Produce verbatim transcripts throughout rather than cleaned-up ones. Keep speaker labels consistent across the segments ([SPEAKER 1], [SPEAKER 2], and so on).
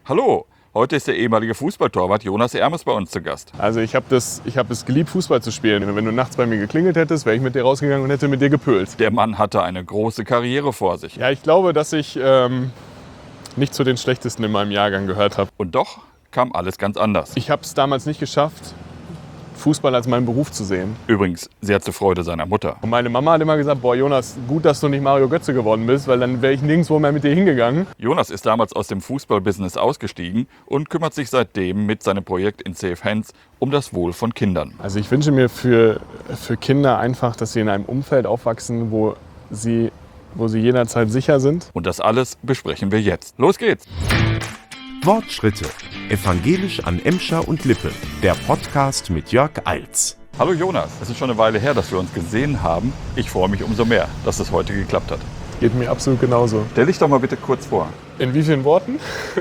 [SPEAKER 1] Hallo, heute ist der ehemalige Fußballtorwart Jonas Ermes bei uns zu Gast.
[SPEAKER 2] Also ich habe das, ich hab es geliebt, Fußball zu spielen. Wenn du nachts bei mir geklingelt hättest, wäre ich mit dir rausgegangen und hätte mit dir gepölt.
[SPEAKER 1] Der Mann hatte eine große Karriere vor sich.
[SPEAKER 2] Ja, ich glaube, dass ich ähm, nicht zu den Schlechtesten in meinem Jahrgang gehört habe.
[SPEAKER 1] Und doch kam alles ganz anders.
[SPEAKER 2] Ich habe es damals nicht geschafft, Fußball als meinen Beruf zu sehen.
[SPEAKER 1] Übrigens sehr zur Freude seiner Mutter.
[SPEAKER 2] Und meine Mama hat immer gesagt, boah Jonas, gut, dass du nicht Mario Götze geworden bist, weil dann wäre ich nirgendwo mehr mit dir hingegangen.
[SPEAKER 1] Jonas ist damals aus dem Fußballbusiness ausgestiegen und kümmert sich seitdem mit seinem Projekt In Safe Hands um das Wohl von Kindern.
[SPEAKER 2] Also ich wünsche mir für, für Kinder einfach, dass sie in einem Umfeld aufwachsen, wo sie, wo sie jederzeit sicher sind.
[SPEAKER 1] Und das alles besprechen wir jetzt. Los geht's!
[SPEAKER 3] Wortschritte. Evangelisch an Emscher und Lippe. Der Podcast mit Jörg Eils.
[SPEAKER 1] Hallo Jonas, es ist schon eine Weile her, dass wir uns gesehen haben. Ich freue mich umso mehr, dass es heute geklappt hat.
[SPEAKER 2] Geht mir absolut genauso.
[SPEAKER 1] Stell dich doch mal bitte kurz vor.
[SPEAKER 2] In wie vielen Worten?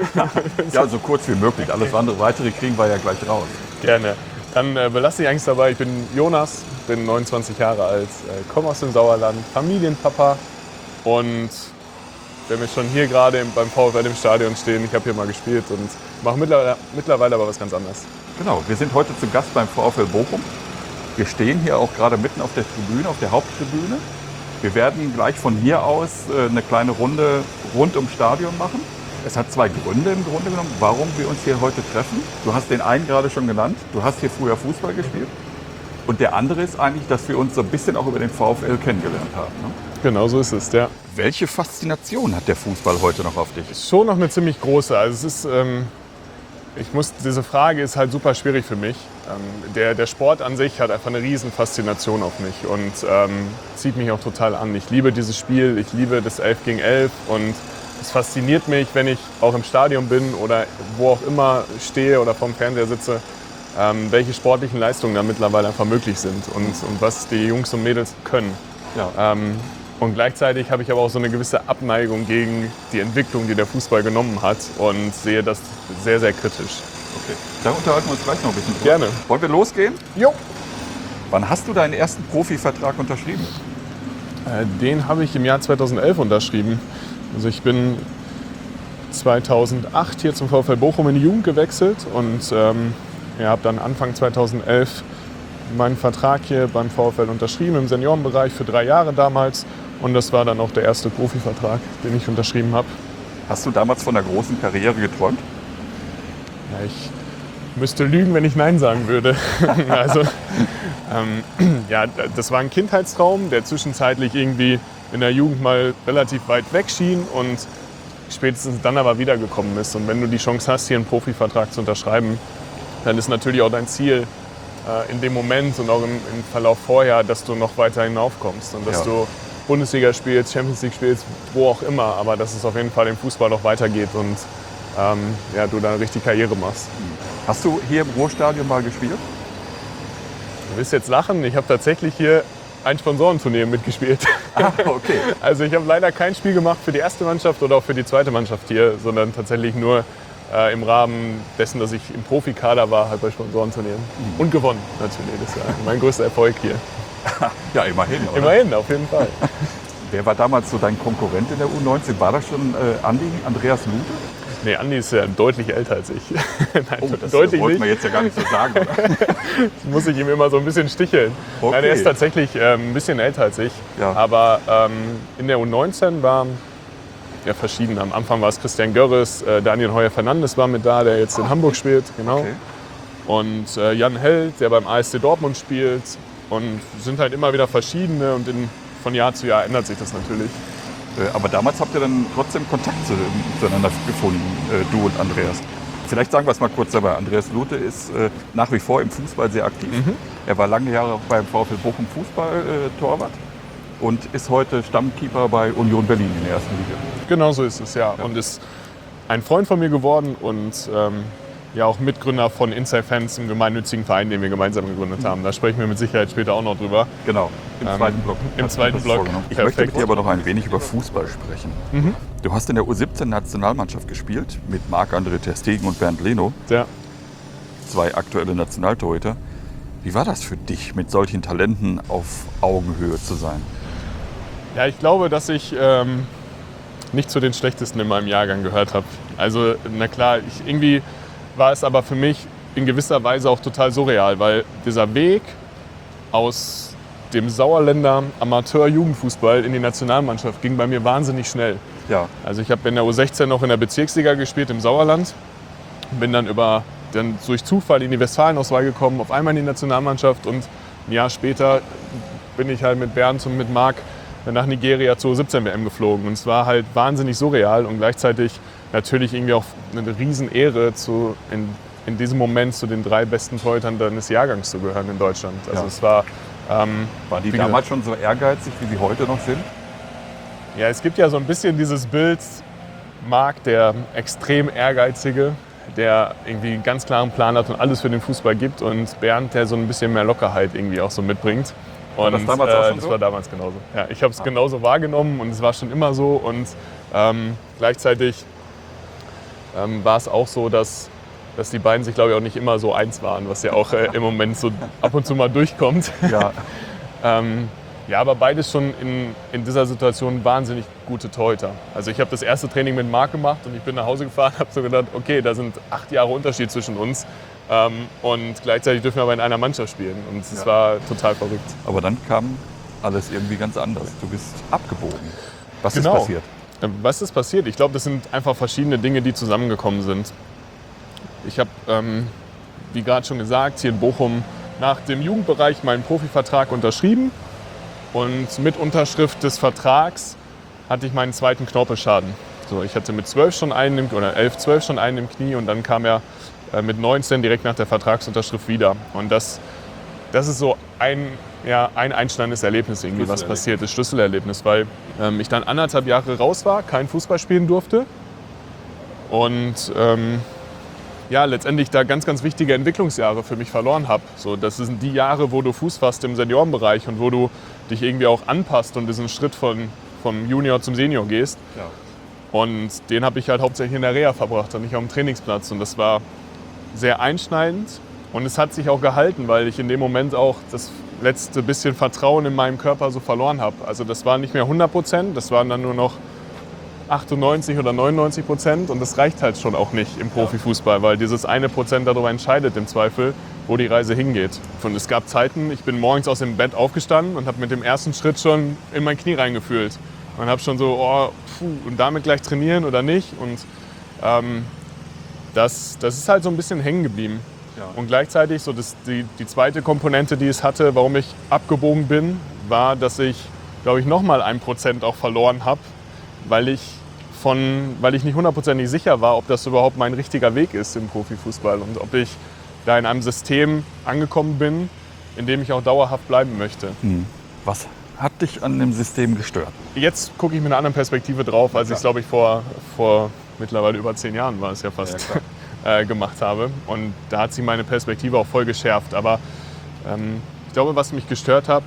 [SPEAKER 1] Ja, so kurz wie möglich. Alles andere weitere kriegen wir ja gleich raus.
[SPEAKER 2] Gerne. Dann äh, belasse ich eigentlich dabei. Ich bin Jonas, bin neunundzwanzig Jahre alt, äh, komme aus dem Sauerland, Familienpapa und wenn wir schon hier gerade beim VfL im Stadion stehen, ich habe hier mal gespielt und mache mittlerweile, mittlerweile aber was ganz anderes.
[SPEAKER 1] Genau, wir sind heute zu Gast beim VfL Bochum. Wir stehen hier auch gerade mitten auf der Tribüne, auf der Haupttribüne. Wir werden gleich von hier aus äh, eine kleine Runde rund ums Stadion machen. Es hat zwei Gründe im Grunde genommen, warum wir uns hier heute treffen. Du hast den einen gerade schon genannt. Du hast hier früher Fußball gespielt. Und der andere ist eigentlich, dass wir uns so ein bisschen auch über den VfL kennengelernt haben. Ne?
[SPEAKER 2] Genau so ist es, ja.
[SPEAKER 1] Welche Faszination hat der Fußball heute noch auf dich?
[SPEAKER 2] Schon noch eine ziemlich große. Also es ist, ähm, ich muss, diese Frage ist halt super schwierig für mich. Ähm, der, der Sport an sich hat einfach eine riesen Faszination auf mich und ähm, zieht mich auch total an. Ich liebe dieses Spiel, ich liebe das elf gegen elf und es fasziniert mich, wenn ich auch im Stadion bin oder wo auch immer stehe oder vorm Fernseher sitze, ähm, welche sportlichen Leistungen da mittlerweile einfach möglich sind und, und was die Jungs und Mädels können.
[SPEAKER 1] Ja.
[SPEAKER 2] Ähm, Und gleichzeitig habe ich aber auch so eine gewisse Abneigung gegen die Entwicklung, die der Fußball genommen hat und sehe das sehr, sehr kritisch.
[SPEAKER 1] Okay. Da unterhalten wir uns gleich noch ein bisschen drüber.
[SPEAKER 2] Gerne.
[SPEAKER 1] Wollen wir losgehen?
[SPEAKER 2] Jo.
[SPEAKER 1] Wann hast du deinen ersten Profivertrag unterschrieben?
[SPEAKER 2] Äh, den habe ich im Jahr zweitausendelf unterschrieben. Also ich bin zweitausendacht hier zum VfL Bochum in die Jugend gewechselt und ähm, ja, habe dann Anfang zweitausendelf meinen Vertrag hier beim VfL unterschrieben, im Seniorenbereich für drei Jahre damals. Und das war dann auch der erste Profivertrag, den ich unterschrieben habe.
[SPEAKER 1] Hast du damals von einer großen Karriere geträumt?
[SPEAKER 2] Ja, ich müsste lügen, wenn ich Nein sagen würde. also, ähm, ja, das war ein Kindheitstraum, der zwischenzeitlich irgendwie in der Jugend mal relativ weit weg schien und spätestens dann aber wiedergekommen ist. Und wenn du die Chance hast, hier einen Profivertrag zu unterschreiben, dann ist natürlich auch dein Ziel, in dem Moment und auch im, im Verlauf vorher, dass du noch weiter hinaufkommst und dass
[SPEAKER 1] Ja.
[SPEAKER 2] du Bundesliga spielst, Champions League spielst, wo auch immer, aber dass es auf jeden Fall im Fußball noch weitergeht und ähm, ja, du dann richtig Karriere machst.
[SPEAKER 1] Hast du hier im Ruhrstadion mal gespielt?
[SPEAKER 2] Du wirst jetzt lachen, ich habe tatsächlich hier ein Sponsorenturnier mitgespielt.
[SPEAKER 1] Ah, okay.
[SPEAKER 2] Also ich habe leider kein Spiel gemacht für die erste Mannschaft oder auch für die zweite Mannschaft hier, sondern tatsächlich nur Äh, im Rahmen dessen, dass ich im Profikader war, halt bei Sponsorenturnieren. Mhm. Und gewonnen natürlich, das ist ja mein größter Erfolg hier.
[SPEAKER 1] Ja, immerhin. Oder?
[SPEAKER 2] Immerhin, auf jeden Fall.
[SPEAKER 1] Wer war damals so dein Konkurrent in der U neunzehn? War das schon äh, Andi, Andreas Lute?
[SPEAKER 2] Nee, Andi ist ja deutlich älter als ich. Nein,
[SPEAKER 1] Oh, das
[SPEAKER 2] deutlich
[SPEAKER 1] wollte
[SPEAKER 2] nicht.
[SPEAKER 1] man jetzt ja gar nicht so sagen. Oder?
[SPEAKER 2] Das muss ich ihm immer so ein bisschen sticheln.
[SPEAKER 1] Okay.
[SPEAKER 2] Nein, er ist tatsächlich ähm, ein bisschen älter als ich.
[SPEAKER 1] Ja.
[SPEAKER 2] Aber ähm, in der U neunzehn war ja verschieden. Am Anfang war es Christian Görres, äh, Daniel Heuer-Fernandes war mit da, der jetzt in Hamburg spielt. Genau.
[SPEAKER 1] Okay.
[SPEAKER 2] Und äh, Jan Held, der beim A S C Dortmund spielt. Und sind halt immer wieder verschiedene und in, von Jahr zu Jahr ändert sich das natürlich.
[SPEAKER 1] Äh, aber damals habt ihr dann trotzdem Kontakt zu, zueinander gefunden, äh, du und Andreas. Vielleicht sagen wir es mal kurz dabei. Andreas Lute ist äh, nach wie vor im Fußball sehr aktiv.
[SPEAKER 2] Mhm.
[SPEAKER 1] Er war lange Jahre auch beim VfL Bochum Fußball-Torwart äh, und ist heute Stammkeeper bei Union Berlin in der ersten Liga.
[SPEAKER 2] Genau so ist es, ja.
[SPEAKER 1] Ja.
[SPEAKER 2] Und ist ein Freund von mir geworden und ähm, ja auch Mitgründer von In Safe Hands, einem gemeinnützigen Verein, den wir gemeinsam gegründet haben. Da sprechen wir mit Sicherheit später auch noch drüber.
[SPEAKER 1] Genau, im
[SPEAKER 2] Ähm,
[SPEAKER 1] zweiten Block.
[SPEAKER 2] im
[SPEAKER 1] Hast du
[SPEAKER 2] zweiten
[SPEAKER 1] das
[SPEAKER 2] Block.
[SPEAKER 1] vorgenommen. Ich
[SPEAKER 2] Perfekt.
[SPEAKER 1] möchte mit dir aber noch ein wenig über Fußball sprechen.
[SPEAKER 2] Mhm.
[SPEAKER 1] Du hast in der U siebzehn Nationalmannschaft gespielt mit Marc-André ter Stegen und Bernd Leno,
[SPEAKER 2] Ja.
[SPEAKER 1] zwei aktuelle Nationaltorhüter. Wie war das für dich, mit solchen Talenten auf Augenhöhe zu sein?
[SPEAKER 2] Ja, ich glaube, dass ich ähm, nicht zu den schlechtesten in meinem Jahrgang gehört habe. Also na klar, ich, irgendwie war es aber für mich in gewisser Weise auch total surreal, weil dieser Weg aus dem Sauerländer Amateur-Jugendfußball in die Nationalmannschaft ging bei mir wahnsinnig schnell.
[SPEAKER 1] Ja.
[SPEAKER 2] Also ich habe in der U sechzehn noch in der Bezirksliga gespielt im Sauerland, bin dann über dann durch Zufall in die Westfalenauswahl gekommen, auf einmal in die Nationalmannschaft und ein Jahr später bin ich halt mit Bernd und mit Marc nach Nigeria zur U siebzehn W M geflogen. Und es war halt wahnsinnig surreal und gleichzeitig natürlich irgendwie auch eine Riesenehre, zu, in, in diesem Moment zu den drei besten Torhütern deines Jahrgangs zu gehören in Deutschland. Also
[SPEAKER 1] Ja.
[SPEAKER 2] es war... Ähm,
[SPEAKER 1] Waren die
[SPEAKER 2] wie
[SPEAKER 1] damals schon so ehrgeizig, wie sie heute noch sind?
[SPEAKER 2] Ja, es gibt ja so ein bisschen dieses Bild, Marc, der extrem Ehrgeizige, der irgendwie einen ganz klaren Plan hat und alles für den Fußball gibt, und Bernd, der so ein bisschen mehr Lockerheit irgendwie auch so mitbringt. Und,
[SPEAKER 1] War das damals auch schon
[SPEAKER 2] das
[SPEAKER 1] so?
[SPEAKER 2] war damals genauso. Ja, ich habe es genauso wahrgenommen und es war schon immer so. Und ähm, gleichzeitig ähm, war es auch so, dass, dass die beiden sich, glaube ich, auch nicht immer so eins waren, was ja auch äh, im Moment so ab und zu mal durchkommt.
[SPEAKER 1] Ja.
[SPEAKER 2] ähm, ja, aber beides schon in, in dieser Situation wahnsinnig gute Torhüter. Also ich habe das erste Training mit Marc gemacht und ich bin nach Hause gefahren und habe so gedacht, okay, da sind acht Jahre Unterschied zwischen uns. Ähm, und gleichzeitig dürfen wir aber in einer Mannschaft spielen. Und es
[SPEAKER 1] Ja.
[SPEAKER 2] war total verrückt.
[SPEAKER 1] Aber dann kam alles irgendwie ganz anders. Du bist abgebogen. Was
[SPEAKER 2] Genau.
[SPEAKER 1] ist passiert?
[SPEAKER 2] Ähm, Was ist passiert? Ich glaube, das sind einfach verschiedene Dinge, die zusammengekommen sind. Ich habe, ähm, wie gerade schon gesagt, hier in Bochum nach dem Jugendbereich meinen Profivertrag unterschrieben. Und mit Unterschrift des Vertrags hatte ich meinen zweiten Knorpelschaden. So, ich hatte mit zwölf schon einen im, oder elf, zwölf schon einen im Knie und dann kam er äh, mit neunzehn direkt nach der Vertragsunterschrift wieder. Und das, das ist so ein, ja, ein einschneidendes Erlebnis, irgendwie, was passiert ist, Schlüsselerlebnis, weil ähm, ich dann anderthalb Jahre raus war, kein Fußball spielen durfte und ähm, ja, letztendlich da ganz, ganz wichtige Entwicklungsjahre für mich verloren habe. So, das sind die Jahre, wo du Fuß fasst im Seniorenbereich und wo du dich irgendwie auch anpasst und diesen Schritt von, vom Junior zum Senior gehst.
[SPEAKER 1] Ja.
[SPEAKER 2] Und den habe ich halt hauptsächlich in der Reha verbracht und nicht auf dem Trainingsplatz. Und das war sehr einschneidend und es hat sich auch gehalten, weil ich in dem Moment auch das letzte bisschen Vertrauen in meinem Körper so verloren habe. Also das war nicht mehr hundert Prozent, das waren dann nur noch achtundneunzig oder neunundneunzig Prozent und das reicht halt schon auch nicht im Profifußball, weil dieses eine Prozent darüber entscheidet im Zweifel, wo die Reise hingeht. Und es gab Zeiten, ich bin morgens aus dem Bett aufgestanden und habe mit dem ersten Schritt schon in mein Knie reingefühlt und habe schon so, oh, puh, und damit gleich trainieren oder nicht. Und ähm, das, das ist halt so ein bisschen hängen geblieben.
[SPEAKER 1] Ja.
[SPEAKER 2] Und gleichzeitig, so das, die, die zweite Komponente, die es hatte, warum ich abgebogen bin, war, dass ich, glaube ich, nochmal ein Prozent auch verloren habe, weil ich Von, weil ich nicht hundertprozentig sicher war, ob das überhaupt mein richtiger Weg ist im Profifußball und ob ich da in einem System angekommen bin, in dem ich auch dauerhaft bleiben möchte.
[SPEAKER 1] Hm. Was hat dich an dem System gestört?
[SPEAKER 2] Jetzt gucke ich mit einer anderen Perspektive drauf, als ich es, glaube ich, vor, vor mittlerweile über zehn Jahren war es ja fast,
[SPEAKER 1] Ja,
[SPEAKER 2] äh, gemacht habe. Und da hat sich meine Perspektive auch voll geschärft. Aber ähm, ich glaube, was mich gestört hat,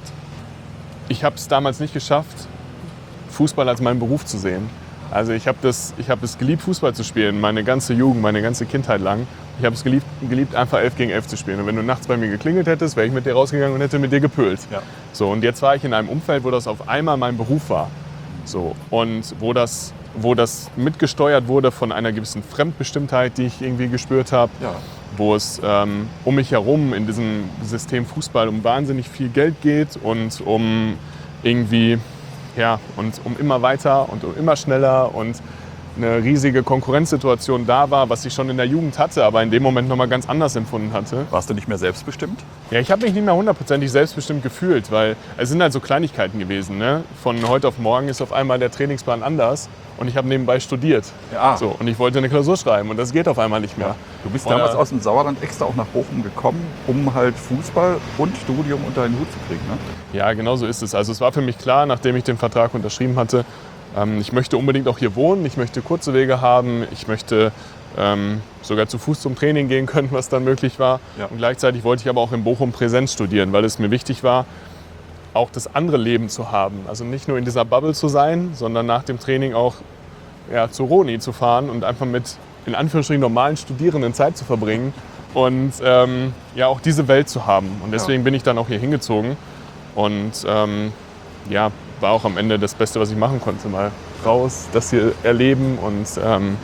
[SPEAKER 2] ich habe es damals nicht geschafft, Fußball als meinen Beruf zu sehen. Also ich habe das, ich hab es geliebt, Fußball zu spielen, meine ganze Jugend, meine ganze Kindheit lang. Ich habe es geliebt, geliebt, einfach elf gegen elf zu spielen. Und wenn du nachts bei mir geklingelt hättest, wäre ich mit dir rausgegangen und hätte mit dir gepölt.
[SPEAKER 1] Ja.
[SPEAKER 2] So, und jetzt war ich in einem Umfeld, wo das auf einmal mein Beruf war. So, und wo das, wo das mitgesteuert wurde von einer gewissen Fremdbestimmtheit, die ich irgendwie gespürt habe.
[SPEAKER 1] Ja.
[SPEAKER 2] Wo es ähm, um mich herum in diesem System Fußball um wahnsinnig viel Geld geht und um irgendwie... Ja, und um immer weiter und um immer schneller und eine riesige Konkurrenzsituation da war, was ich schon in der Jugend hatte, aber in dem Moment nochmal ganz anders empfunden hatte.
[SPEAKER 1] Warst du nicht mehr selbstbestimmt?
[SPEAKER 2] Ja, ich habe mich nicht mehr hundertprozentig selbstbestimmt gefühlt, weil es sind halt so Kleinigkeiten gewesen. Ne? Von heute auf morgen ist auf einmal der Trainingsplan anders und ich habe nebenbei studiert.
[SPEAKER 1] Ja.
[SPEAKER 2] So, und ich wollte eine Klausur schreiben und das geht auf einmal nicht mehr.
[SPEAKER 1] Ja. Du bist
[SPEAKER 2] Oder-
[SPEAKER 1] damals aus dem Sauerland extra auch nach Bochum gekommen, um halt Fußball und Studium unter den Hut zu kriegen, ne?
[SPEAKER 2] Ja, genau so ist es. Also es war für mich klar, nachdem ich den Vertrag unterschrieben hatte, ähm, ich möchte unbedingt auch hier wohnen, ich möchte kurze Wege haben, ich möchte ähm, sogar zu Fuß zum Training gehen können, was dann möglich war.
[SPEAKER 1] Ja.
[SPEAKER 2] Und gleichzeitig wollte ich aber auch in Bochum Präsenz studieren, weil es mir wichtig war, auch das andere Leben zu haben. Also nicht nur in dieser Bubble zu sein, sondern nach dem Training auch ja, zu Roni zu fahren und einfach mit, in Anführungsstrichen, normalen Studierenden Zeit zu verbringen und ähm, ja auch diese Welt zu haben. Und deswegen bin ich dann auch hier hingezogen. Und ähm, ja, war auch am Ende das Beste, was ich machen konnte. Mal raus, das hier erleben und ähm,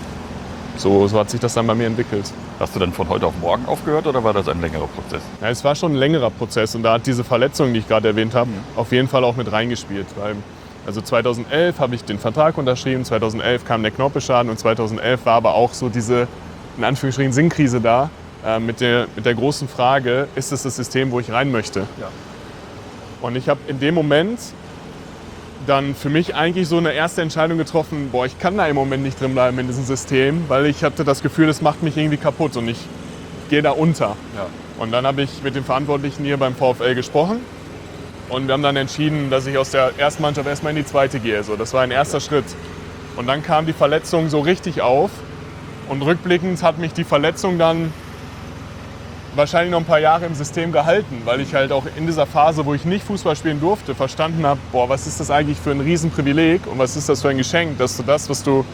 [SPEAKER 2] so, so hat sich das dann bei mir entwickelt.
[SPEAKER 1] Hast du dann von heute auf morgen aufgehört oder war das ein längerer Prozess?
[SPEAKER 2] Ja, es war schon ein längerer Prozess und da hat diese Verletzung, die ich gerade erwähnt habe, auf jeden Fall auch mit reingespielt. Weil, also zweitausendelf habe ich den Vertrag unterschrieben, zweitausendelf kam der Knorpelschaden und zweitausendelf war aber auch so diese, in Anführungsstrichen, Sinnkrise da äh, mit, der, mit der großen Frage, ist es das System, wo ich rein möchte?
[SPEAKER 1] Ja.
[SPEAKER 2] Und ich habe in dem Moment dann für mich eigentlich so eine erste Entscheidung getroffen, boah, ich kann da im Moment nicht drin bleiben in diesem System, weil ich hatte das Gefühl, das macht mich irgendwie kaputt und ich gehe da unter.
[SPEAKER 1] Ja.
[SPEAKER 2] Und dann habe ich mit dem Verantwortlichen hier beim VfL gesprochen und wir haben dann entschieden, dass ich aus der ersten Mannschaft erstmal in die zweite gehe. So, das war ein erster Schritt. Und dann kam die Verletzung so richtig auf und rückblickend hat mich die Verletzung dann wahrscheinlich noch ein paar Jahre im System gehalten, weil ich halt auch in dieser Phase, wo ich nicht Fußball spielen durfte, verstanden habe, boah, was ist das eigentlich für ein Riesenprivileg und was ist das für ein Geschenk, dass du das, was du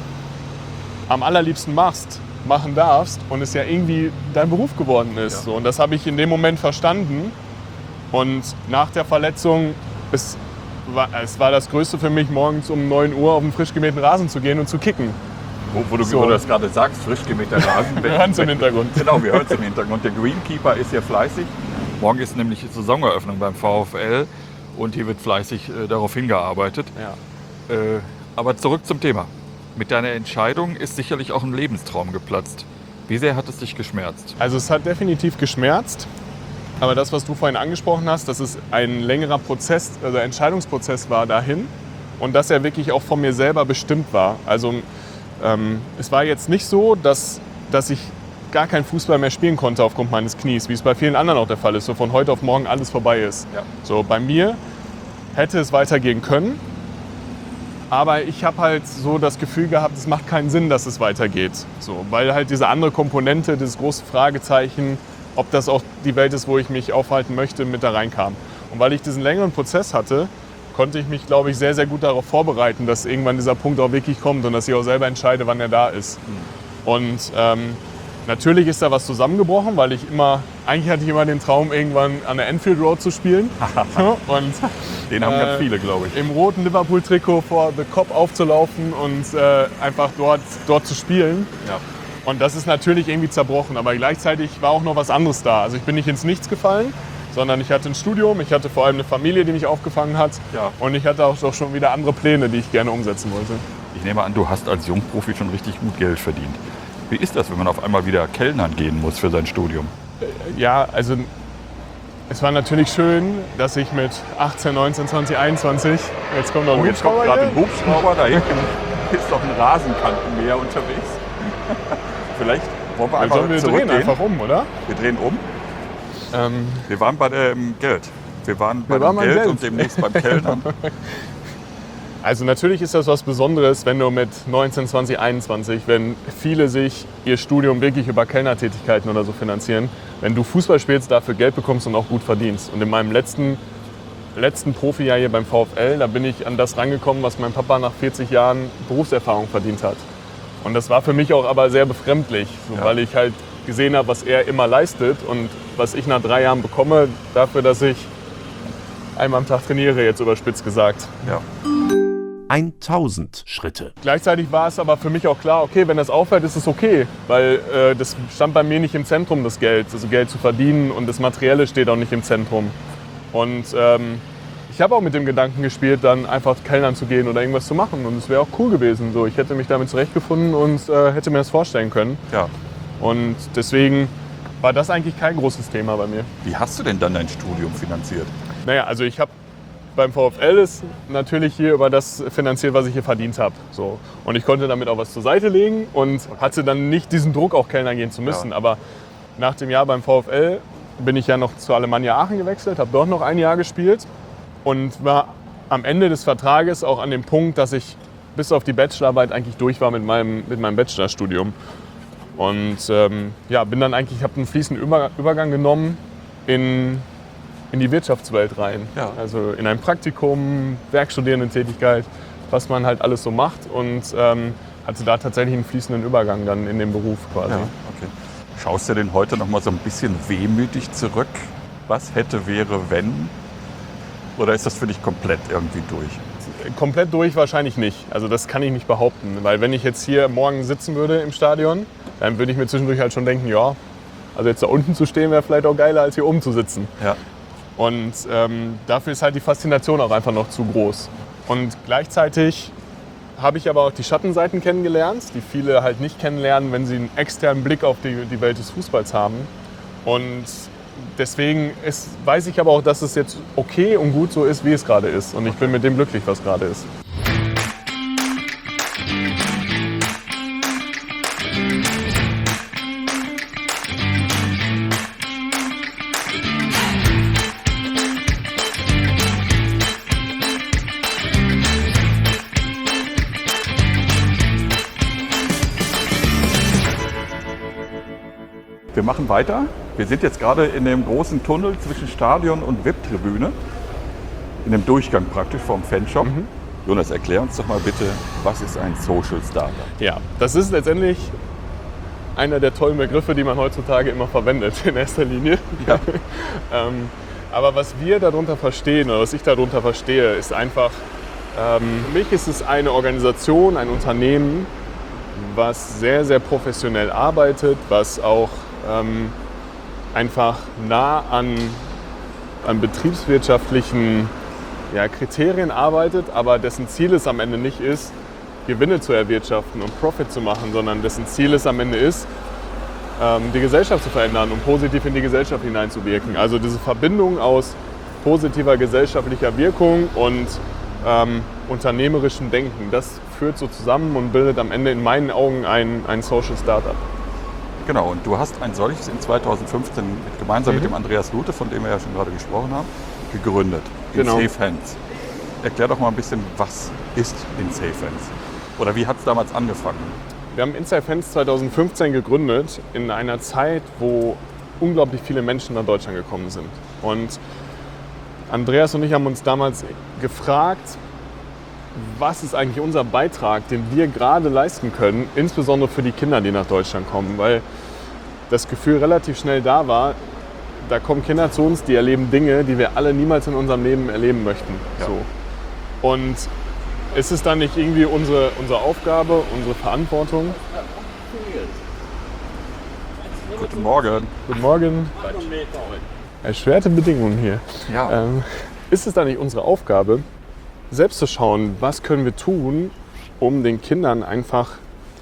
[SPEAKER 2] am allerliebsten machst, machen darfst und es ja irgendwie dein Beruf geworden ist.
[SPEAKER 1] Ja.
[SPEAKER 2] So, und das habe ich in dem Moment verstanden und nach der Verletzung, es war, es war das Größte für mich, morgens um neun Uhr auf den frisch gemähten Rasen zu gehen und zu kicken.
[SPEAKER 1] Wo, wo, du,
[SPEAKER 2] So.
[SPEAKER 1] wo du das gerade sagst, frisch gemähter Rasen.
[SPEAKER 2] Wir hören es im Hintergrund.
[SPEAKER 1] Genau, wir hören es im Hintergrund. Der Greenkeeper ist hier fleißig. Morgen ist nämlich die Saisoneröffnung beim VfL und hier wird fleißig äh, darauf hingearbeitet.
[SPEAKER 2] Ja.
[SPEAKER 1] Äh, aber zurück zum Thema. Mit deiner Entscheidung ist sicherlich auch ein Lebenstraum geplatzt. Wie sehr hat es dich geschmerzt?
[SPEAKER 2] Also es hat definitiv geschmerzt, aber das, was du vorhin angesprochen hast, dass es ein längerer Prozess, also Entscheidungsprozess war dahin und dass er wirklich auch von mir selber bestimmt war. Also ähm, es war jetzt nicht so, dass, dass ich gar keinen Fußball mehr spielen konnte aufgrund meines Knies, wie es bei vielen anderen auch der Fall ist, so von heute auf morgen alles vorbei ist.
[SPEAKER 1] Ja.
[SPEAKER 2] So, bei mir hätte es weitergehen können, aber ich habe halt so das Gefühl gehabt, es macht keinen Sinn, dass es weitergeht. So, weil halt diese andere Komponente, dieses große Fragezeichen, ob das auch die Welt ist, wo ich mich aufhalten möchte, mit da reinkam. Und weil ich diesen längeren Prozess hatte, konnte ich mich, glaube ich, sehr, sehr gut darauf vorbereiten, dass irgendwann dieser Punkt auch wirklich kommt und dass ich auch selber entscheide, wann er da ist. Mhm. Und ähm, natürlich ist da was zusammengebrochen, weil ich immer, eigentlich hatte ich immer den Traum, irgendwann an der Anfield Road zu spielen. und
[SPEAKER 1] Den haben
[SPEAKER 2] äh,
[SPEAKER 1] ganz viele, glaube ich.
[SPEAKER 2] im roten Liverpool-Trikot vor The Cop aufzulaufen und äh, einfach dort, dort zu spielen.
[SPEAKER 1] Ja.
[SPEAKER 2] Und das ist natürlich irgendwie zerbrochen, aber gleichzeitig war auch noch was anderes da. Also ich bin nicht ins Nichts gefallen, sondern ich hatte ein Studium, ich hatte vor allem eine Familie, die mich aufgefangen hat.
[SPEAKER 1] Ja.
[SPEAKER 2] Und ich hatte auch schon wieder andere Pläne, die ich gerne umsetzen wollte.
[SPEAKER 1] Ich nehme an, du hast als Jungprofi schon richtig gut Geld verdient. Wie ist das, wenn man auf einmal wieder kellnern gehen muss für sein Studium?
[SPEAKER 2] Ja, also es war natürlich schön, dass ich mit achtzehn, neunzehn, zwanzig, einundzwanzig, jetzt kommt noch ein
[SPEAKER 1] Oh, jetzt kommt
[SPEAKER 2] Hubschrauber
[SPEAKER 1] gerade
[SPEAKER 2] hier.
[SPEAKER 1] ein Hubschrauber, da hinten ist noch ein Rasenkantenmäher unterwegs. Vielleicht wollen wir
[SPEAKER 2] Dann
[SPEAKER 1] einfach
[SPEAKER 2] sollen wir drehen
[SPEAKER 1] zurückgehen.
[SPEAKER 2] einfach um, oder?
[SPEAKER 1] Wir drehen um.
[SPEAKER 2] Ähm,
[SPEAKER 1] Wir waren bei dem Geld. Wir waren bei
[SPEAKER 2] Wir
[SPEAKER 1] dem
[SPEAKER 2] waren beim
[SPEAKER 1] Geld,
[SPEAKER 2] Geld.
[SPEAKER 1] und demnächst beim Kellnern.
[SPEAKER 2] Also natürlich ist das was Besonderes, wenn du mit neunzehn, zwanzig, einundzwanzig, wenn viele sich ihr Studium wirklich über Kellnertätigkeiten oder so finanzieren, wenn du Fußball spielst, dafür Geld bekommst und auch gut verdienst. Und in meinem letzten, letzten Profijahr hier beim VfL, da bin ich an das rangekommen, was mein Papa nach vierzig Jahren Berufserfahrung verdient hat. Und das war für mich auch aber sehr befremdlich, so,
[SPEAKER 1] Ja.
[SPEAKER 2] weil ich halt gesehen habe, was er immer leistet und was ich nach drei Jahren bekomme, dafür, dass ich einmal am Tag trainiere, jetzt überspitzt gesagt.
[SPEAKER 1] Ja.
[SPEAKER 3] tausend Schritte.
[SPEAKER 2] Gleichzeitig war es aber für mich auch klar, okay, wenn das aufhört, ist es okay, weil äh, das stand bei mir nicht im Zentrum des Gelds, also Geld zu verdienen und das Materielle steht auch nicht im Zentrum. Und ähm, ich habe auch mit dem Gedanken gespielt, dann einfach kellnern zu gehen oder irgendwas zu machen und es wäre auch cool gewesen. So, ich hätte mich damit zurechtgefunden und äh, hätte mir das vorstellen können.
[SPEAKER 1] Ja.
[SPEAKER 2] Und deswegen war das eigentlich kein großes Thema bei mir.
[SPEAKER 1] Wie hast du denn dann dein Studium finanziert?
[SPEAKER 2] Naja, also ich habe beim VfL ist natürlich hier über das finanziert, was ich hier verdient habe. So. Und ich konnte damit auch was zur Seite legen und hatte dann nicht diesen Druck, auch Kellner gehen zu müssen.
[SPEAKER 1] Ja.
[SPEAKER 2] Aber nach dem Jahr beim VfL bin ich ja noch zur Alemannia Aachen gewechselt, habe dort noch ein Jahr gespielt und war am Ende des Vertrages auch an dem Punkt, dass ich bis auf die Bachelorarbeit eigentlich durch war mit meinem, mit meinem Bachelorstudium. Und ähm, ja, bin dann eigentlich, habe einen fließenden Über- Übergang genommen in in die Wirtschaftswelt rein.
[SPEAKER 1] Ja.
[SPEAKER 2] Also in ein Praktikum, Werkstudierendentätigkeit, was man halt alles so macht und ähm, hatte da tatsächlich einen fließenden Übergang dann in den Beruf quasi.
[SPEAKER 1] Ja, okay. Schaust du denn heute noch mal so ein bisschen wehmütig zurück? Was hätte, wäre, wenn? Oder ist das für dich komplett irgendwie durch?
[SPEAKER 2] Komplett durch wahrscheinlich nicht. Also das kann ich nicht behaupten. Weil wenn ich jetzt hier morgen sitzen würde im Stadion, dann würde ich mir zwischendurch halt schon denken, ja, also jetzt da unten zu stehen wäre vielleicht auch geiler, als hier oben zu sitzen.
[SPEAKER 1] Ja.
[SPEAKER 2] Und ähm, dafür ist halt die Faszination auch einfach noch zu groß. Und gleichzeitig habe ich aber auch die Schattenseiten kennengelernt, die viele halt nicht kennenlernen, wenn sie einen externen Blick auf die, die Welt des Fußballs haben. Und deswegen ist, weiß ich aber auch, dass es jetzt okay und gut so ist, wie es gerade ist. Und ich bin mit dem glücklich, was gerade ist.
[SPEAKER 1] Wir machen weiter. Wir sind jetzt gerade in dem großen Tunnel zwischen Stadion und V I P-Tribüne. In dem Durchgang praktisch vom Fanshop. Mhm. Jonas, erklär uns doch mal bitte, was ist ein Social Starter?
[SPEAKER 2] Ja, das ist letztendlich einer der tollen Begriffe, die man heutzutage immer verwendet in erster Linie.
[SPEAKER 1] Ja.
[SPEAKER 2] ähm, aber was wir darunter verstehen oder was ich darunter verstehe, ist einfach, ähm, für mich ist es eine Organisation, ein Unternehmen, was sehr, sehr professionell arbeitet, was auch ähm, einfach nah an, an betriebswirtschaftlichen ja, Kriterien arbeitet, aber dessen Ziel es am Ende nicht ist, Gewinne zu erwirtschaften und Profit zu machen, sondern dessen Ziel es am Ende ist, ähm, die Gesellschaft zu verändern und positiv in die Gesellschaft hineinzuwirken. Also diese Verbindung aus positiver gesellschaftlicher Wirkung und ähm, unternehmerischem Denken, das führt so zusammen und bildet am Ende in meinen Augen ein, ein Social Startup.
[SPEAKER 1] Genau, und du hast ein solches in zweitausendfünfzehn mit, gemeinsam mhm. mit dem Andreas Lute, von dem wir ja schon gerade gesprochen haben, gegründet. In
[SPEAKER 2] Genau.
[SPEAKER 1] Safe Hands. Erklär doch mal ein bisschen, was ist in Safe Hands? Oder wie hat es damals angefangen?
[SPEAKER 2] Wir haben In Safe Hands zweitausendfünfzehn gegründet, in einer Zeit, wo unglaublich viele Menschen nach Deutschland gekommen sind. Und Andreas und ich haben uns damals gefragt, was ist eigentlich unser Beitrag, den wir gerade leisten können, insbesondere für die Kinder, die nach Deutschland kommen. Weil das Gefühl relativ schnell da war, da kommen Kinder zu uns, die erleben Dinge, die wir alle niemals in unserem Leben erleben möchten.
[SPEAKER 1] Ja.
[SPEAKER 2] So. Und ist es dann nicht irgendwie unsere, unsere Aufgabe, unsere Verantwortung?
[SPEAKER 1] Guten Morgen.
[SPEAKER 2] Guten Morgen. Erschwerte Bedingungen hier.
[SPEAKER 1] Ja.
[SPEAKER 2] Ähm, ist es dann nicht unsere Aufgabe, selbst zu schauen, was können wir tun, um den Kindern einfach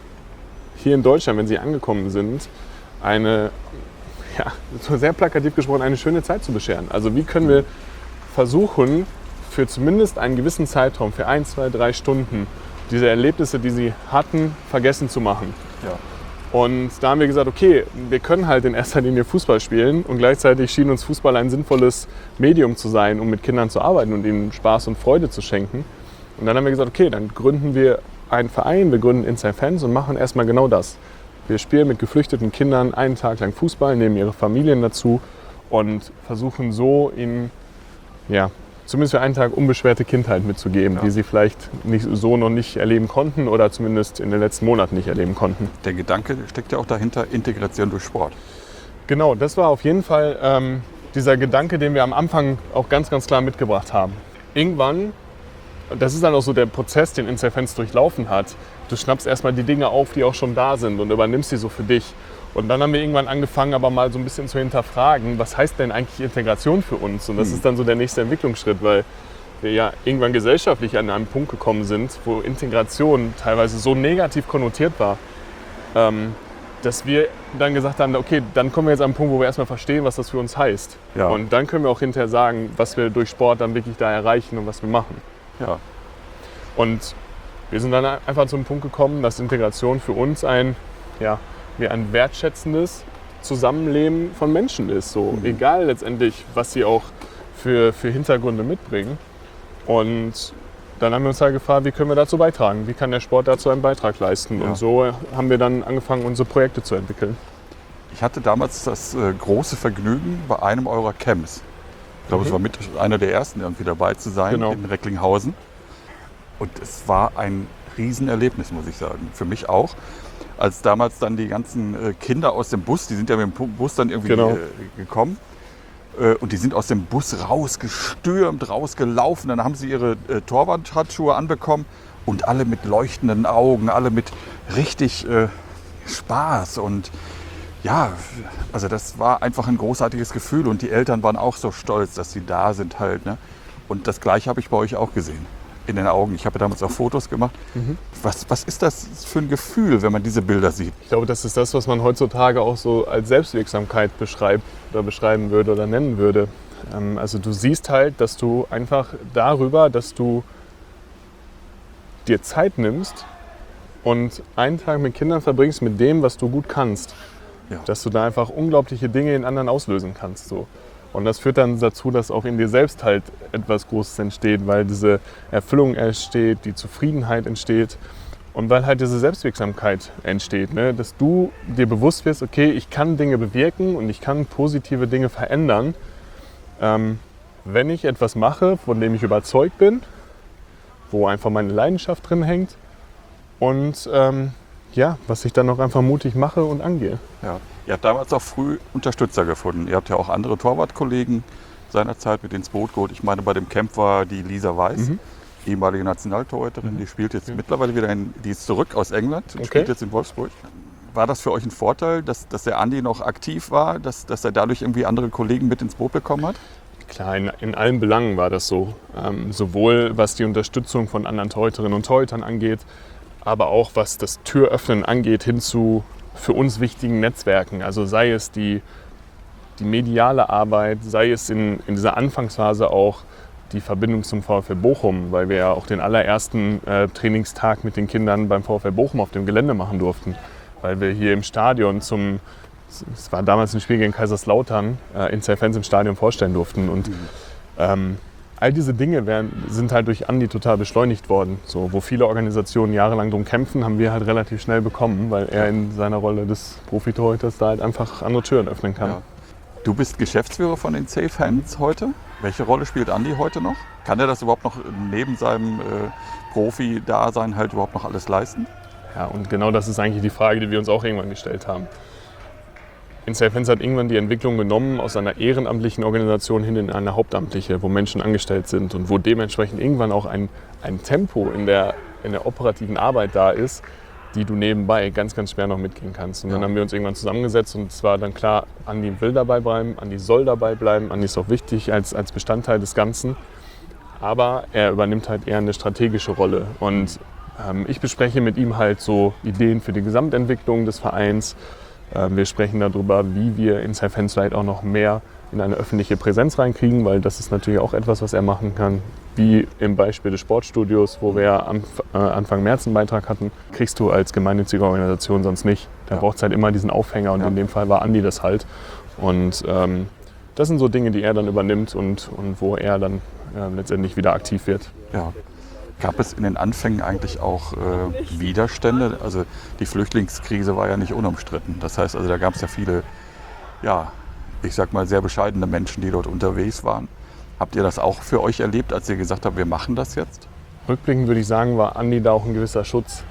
[SPEAKER 2] hier in Deutschland, wenn sie angekommen sind, eine, ja, so sehr plakativ gesprochen, eine schöne Zeit zu bescheren. Also wie können wir versuchen, für zumindest einen gewissen Zeitraum, für ein, zwei, drei Stunden, diese Erlebnisse, die sie hatten, vergessen zu machen.
[SPEAKER 1] Ja.
[SPEAKER 2] Und da haben wir gesagt, okay, wir können halt in erster Linie Fußball spielen und gleichzeitig schien uns Fußball ein sinnvolles Medium zu sein, um mit Kindern zu arbeiten und ihnen Spaß und Freude zu schenken. Und dann haben wir gesagt, okay, dann gründen wir einen Verein, wir gründen In Safe Hands und machen erstmal genau das. Wir spielen mit geflüchteten Kindern einen Tag lang Fußball, nehmen ihre Familien dazu und versuchen so ihnen, ja, zumindest für einen Tag unbeschwerte Kindheit mitzugeben, ja. die sie vielleicht nicht, so noch nicht erleben konnten oder zumindest in den letzten Monaten nicht erleben konnten.
[SPEAKER 1] Der Gedanke steckt ja auch dahinter, Integration durch Sport.
[SPEAKER 2] Genau, das war auf jeden Fall ähm, dieser Gedanke, den wir am Anfang auch ganz, ganz klar mitgebracht haben. Irgendwann, und das ist dann auch so der Prozess, den In Safe Hands durchlaufen hat, du schnappst erstmal die Dinge auf, die auch schon da sind und übernimmst sie so für dich. Und dann haben wir irgendwann angefangen, aber mal so ein bisschen zu hinterfragen, was heißt denn eigentlich Integration für uns? Und das
[SPEAKER 1] Mhm.
[SPEAKER 2] ist dann so der nächste Entwicklungsschritt, weil wir ja irgendwann gesellschaftlich an einen Punkt gekommen sind, wo Integration teilweise so negativ konnotiert war, ähm, dass wir dann gesagt haben, okay, dann kommen wir jetzt an einen Punkt, wo wir erstmal verstehen, was das für uns heißt.
[SPEAKER 1] Ja.
[SPEAKER 2] Und dann können wir auch hinterher sagen, was wir durch Sport dann wirklich da erreichen und was wir machen.
[SPEAKER 1] Ja.
[SPEAKER 2] Und wir sind dann einfach zu einem Punkt gekommen, dass Integration für uns ein, ja, wie ein wertschätzendes Zusammenleben von Menschen ist. So,
[SPEAKER 1] Mhm.
[SPEAKER 2] egal letztendlich, was sie auch für, für Hintergründe mitbringen. Und dann haben wir uns halt gefragt, wie können wir dazu beitragen? Wie kann der Sport dazu einen Beitrag leisten?
[SPEAKER 1] Ja.
[SPEAKER 2] Und so haben wir dann angefangen, unsere Projekte zu entwickeln.
[SPEAKER 1] Ich hatte damals das äh, große Vergnügen, bei einem eurer Camps, ich glaube,
[SPEAKER 2] Mhm.
[SPEAKER 1] es war mit einer der ersten irgendwie dabei zu sein,
[SPEAKER 2] Genau.
[SPEAKER 1] in Recklinghausen. Und es war ein Riesenerlebnis, muss ich sagen. Für mich auch. Als damals dann die ganzen äh, Kinder aus dem Bus, die sind ja mit dem Bus dann irgendwie
[SPEAKER 2] Genau.
[SPEAKER 1] äh, gekommen, Äh, und die sind aus dem Bus rausgestürmt, rausgelaufen. Dann haben sie ihre äh, Torwart-Handschuhe anbekommen und alle mit leuchtenden Augen, alle mit richtig äh, Spaß. Und ja, also das war einfach ein großartiges Gefühl. Und die Eltern waren auch so stolz, dass sie da sind halt. Ne? Und das Gleiche habe ich bei euch auch gesehen. In den Augen. Ich habe damals auch Fotos gemacht. Mhm. Was, was ist das für ein Gefühl, wenn man diese Bilder sieht?
[SPEAKER 2] Ich glaube, das ist das, was man heutzutage auch so als Selbstwirksamkeit beschreibt oder beschreiben würde oder nennen würde. Ähm, also du siehst halt, dass du einfach darüber, dass du dir Zeit nimmst und einen Tag mit Kindern verbringst mit dem, was du gut kannst. Ja. Dass du da einfach unglaubliche Dinge in anderen auslösen kannst. So. Und das führt dann dazu, dass auch in dir selbst halt etwas Großes entsteht, weil diese Erfüllung entsteht, die Zufriedenheit entsteht und weil halt diese Selbstwirksamkeit entsteht, ne? Dass du dir bewusst wirst, okay, ich kann Dinge bewirken und ich kann positive Dinge verändern, ähm, wenn ich etwas mache, von dem ich überzeugt bin, wo einfach meine Leidenschaft drin hängt und ähm, ja, was ich dann auch einfach mutig mache und angehe.
[SPEAKER 1] Ja. Ihr habt damals auch früh Unterstützer gefunden. Ihr habt ja auch andere Torwartkollegen seinerzeit mit ins Boot geholt. Ich meine, bei dem Camp war die Lisa Weiß, mhm. ehemalige Nationaltorhüterin. Mhm. Die spielt jetzt ja. mittlerweile wieder, in, die ist zurück aus England und okay. spielt jetzt in Wolfsburg. War das für euch ein Vorteil, dass, dass der Andi noch aktiv war, dass, dass er dadurch irgendwie andere Kollegen mit ins Boot bekommen hat?
[SPEAKER 2] Klar, in, in allen Belangen war das so. Ähm, sowohl was die Unterstützung von anderen Torhüterinnen und Torhütern angeht, aber auch was das Türöffnen angeht hin zu für uns wichtigen Netzwerken. Also sei es die, die mediale Arbeit, sei es in, in dieser Anfangsphase auch die Verbindung zum VfL Bochum, weil wir ja auch den allerersten äh, Trainingstag mit den Kindern beim VfL Bochum auf dem Gelände machen durften. Weil wir hier im Stadion zum, es war damals ein Spiel gegen Kaiserslautern, äh, in Fans im Stadion vorstellen durften. Und mhm. ähm, all diese Dinge werden, sind halt durch Andi total beschleunigt worden. So, wo viele Organisationen jahrelang drum kämpfen, haben wir halt relativ schnell bekommen, weil er in seiner Rolle des Profitorhüters da halt einfach andere Türen öffnen kann. Ja.
[SPEAKER 1] Du bist Geschäftsführer von den Safe Hands heute. Welche Rolle spielt Andi heute noch? Kann er das überhaupt noch neben seinem äh, Profi-Dasein halt überhaupt noch alles leisten?
[SPEAKER 2] Ja, und genau das ist eigentlich die Frage, die wir uns auch irgendwann gestellt haben. In Safe Hands hat irgendwann die Entwicklung genommen aus einer ehrenamtlichen Organisation hin in eine hauptamtliche, wo Menschen angestellt sind und wo dementsprechend irgendwann auch ein, ein Tempo in der, in der operativen Arbeit da ist, die du nebenbei ganz, ganz schwer noch mitgehen kannst. Und dann ja. haben wir uns irgendwann zusammengesetzt und es war dann klar, Andi will dabei bleiben, Andi soll dabei bleiben, Andi ist auch wichtig als, als Bestandteil des Ganzen. Aber er übernimmt halt eher eine strategische Rolle. Und ähm, ich bespreche mit ihm halt so Ideen für die Gesamtentwicklung des Vereins. Wir sprechen darüber, wie wir in Safe Hands vielleicht auch noch mehr in eine öffentliche Präsenz reinkriegen, weil das ist natürlich auch etwas, was er machen kann. Wie im Beispiel des Sportstudios, wo wir am Anfang März einen Beitrag hatten, kriegst du als gemeinnützige Organisation sonst nicht. Da ja. braucht es halt immer diesen Aufhänger und ja. in dem Fall war Andi das halt. Und ähm, das sind so Dinge, die er dann übernimmt und, und wo er dann äh, letztendlich wieder aktiv wird.
[SPEAKER 1] Ja. Gab es in den Anfängen eigentlich auch äh, Widerstände? Also die Flüchtlingskrise war ja nicht unumstritten. Das heißt, also da gab es ja viele, ja, ich sag mal sehr bescheidene Menschen, die dort unterwegs waren. Habt ihr das auch für euch erlebt, als ihr gesagt habt, wir machen das jetzt?
[SPEAKER 2] Rückblickend würde ich sagen, war Andi da auch ein gewisser Schutz.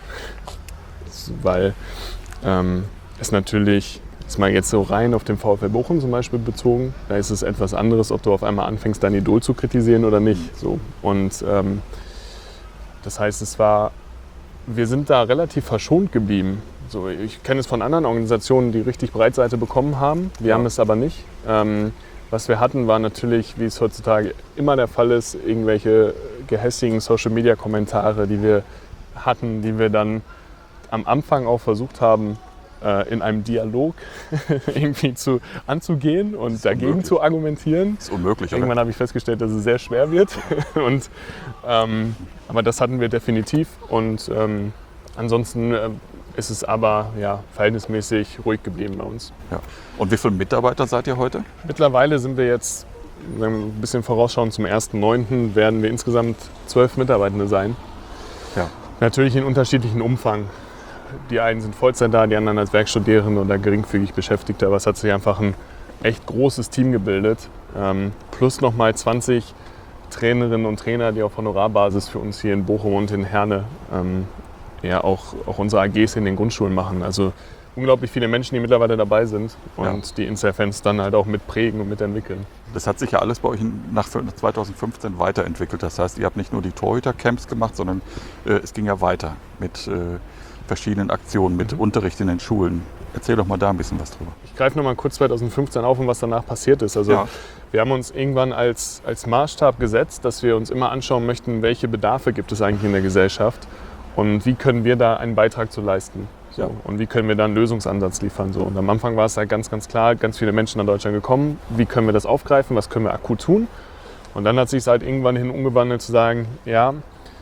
[SPEAKER 2] Weil ähm, es natürlich, ist mal jetzt so rein auf den VfL Bochum zum Beispiel bezogen, da ist es etwas anderes, ob du auf einmal anfängst, dein Idol zu kritisieren oder nicht. So. Und ähm, das heißt, es war, wir sind da relativ verschont geblieben. So, ich kenne es von anderen Organisationen, die richtig Breitseite bekommen haben. Wir ja. haben es aber nicht. Ähm, was wir hatten, war natürlich, wie es heutzutage immer der Fall ist, irgendwelche gehässigen Social-Media-Kommentare, die wir hatten, die wir dann am Anfang auch versucht haben, äh, in einem Dialog irgendwie zu, anzugehen und dagegen unmöglich. zu argumentieren.
[SPEAKER 1] Das ist unmöglich.
[SPEAKER 2] Irgendwann habe ich festgestellt, dass es sehr schwer wird. und, ähm, aber das hatten wir definitiv. Und ähm, ansonsten äh, ist es aber ja, verhältnismäßig ruhig geblieben bei uns.
[SPEAKER 1] Ja. Und wie viele Mitarbeiter seid ihr heute?
[SPEAKER 2] Mittlerweile sind wir jetzt, ein bisschen vorausschauend zum ersten neunten werden wir insgesamt zwölf Mitarbeitende sein.
[SPEAKER 1] Ja. Natürlich
[SPEAKER 2] in unterschiedlichen Umfang. Die einen sind Vollzeit da, die anderen als Werkstudierende oder geringfügig Beschäftigte. Aber es hat sich einfach ein echt großes Team gebildet. Ähm, plus nochmal zwanzig Trainerinnen und Trainer, die auf Honorarbasis für uns hier in Bochum und in Herne ähm, ja auch, auch unsere A Gs in den Grundschulen machen. Also unglaublich viele Menschen, die mittlerweile dabei sind und
[SPEAKER 1] Ja.
[SPEAKER 2] die InSafe-Fans dann halt auch mitprägen und mitentwickeln.
[SPEAKER 1] Das hat sich ja alles bei euch nach zweitausendfünfzehn weiterentwickelt. Das heißt, ihr habt nicht nur die Torhüter-Camps gemacht, sondern äh, es ging ja weiter mit äh, verschiedenen Aktionen, mit mhm. Unterricht in den Schulen. Erzähl doch mal da ein bisschen was drüber.
[SPEAKER 2] Ich greife nochmal kurz zweitausendfünfzehn auf und was danach passiert ist. Also
[SPEAKER 1] Ja.
[SPEAKER 2] wir haben uns irgendwann als, als Maßstab gesetzt, dass wir uns immer anschauen möchten, welche Bedarfe gibt es eigentlich in der Gesellschaft und wie können wir da einen Beitrag zu leisten. So.
[SPEAKER 1] Ja.
[SPEAKER 2] Und wie können wir da einen Lösungsansatz liefern. So. Und am Anfang war es halt ganz, ganz klar, ganz viele Menschen nach Deutschland gekommen. Wie können wir das aufgreifen, was können wir akut tun? Und dann hat sich es halt irgendwann hin umgewandelt zu sagen, ja,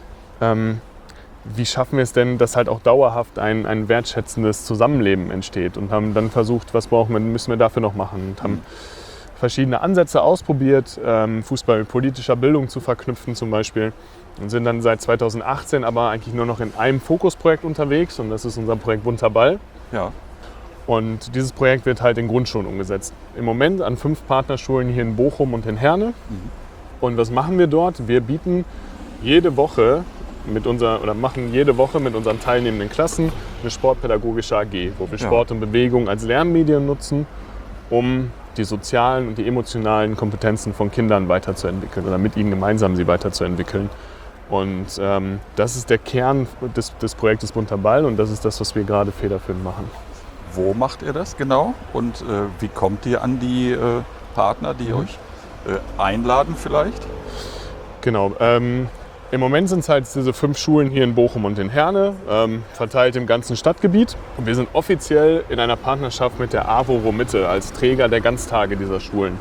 [SPEAKER 2] ähm, wie schaffen wir es denn, dass halt auch dauerhaft ein, ein wertschätzendes Zusammenleben entsteht? Und haben dann versucht, was brauchen wir, müssen wir dafür noch machen? Und haben mhm. verschiedene Ansätze ausprobiert, ähm, Fußball mit politischer Bildung zu verknüpfen zum Beispiel. Und sind dann seit zweitausendachtzehn aber eigentlich nur noch in einem Fokusprojekt unterwegs. Und das ist unser Projekt Bunter Ball.
[SPEAKER 1] Ja.
[SPEAKER 2] Und dieses Projekt wird halt in Grundschulen umgesetzt. Im Moment an fünf Partnerschulen hier in Bochum und in Herne. Mhm. Und was machen wir dort? Wir bieten jede Woche mit unser, oder machen jede Woche mit unseren teilnehmenden Klassen eine sportpädagogische A G, wo wir Sport
[SPEAKER 1] ja.
[SPEAKER 2] und Bewegung als Lernmedium nutzen, um die sozialen und die emotionalen Kompetenzen von Kindern weiterzuentwickeln oder mit ihnen gemeinsam sie weiterzuentwickeln. Und ähm, das ist der Kern des, des Projektes Bunter Ball und das ist das, was wir gerade federführend machen.
[SPEAKER 1] Wo macht ihr das genau und äh, wie kommt ihr an die äh, Partner, die mhm. euch äh, einladen vielleicht?
[SPEAKER 2] Genau. Ähm, Im Moment sind es halt diese fünf Schulen hier in Bochum und in Herne, ähm, verteilt im ganzen Stadtgebiet. Und wir sind offiziell in einer Partnerschaft mit der AWO Ruhr-Mitte als Träger der Ganztage dieser Schulen.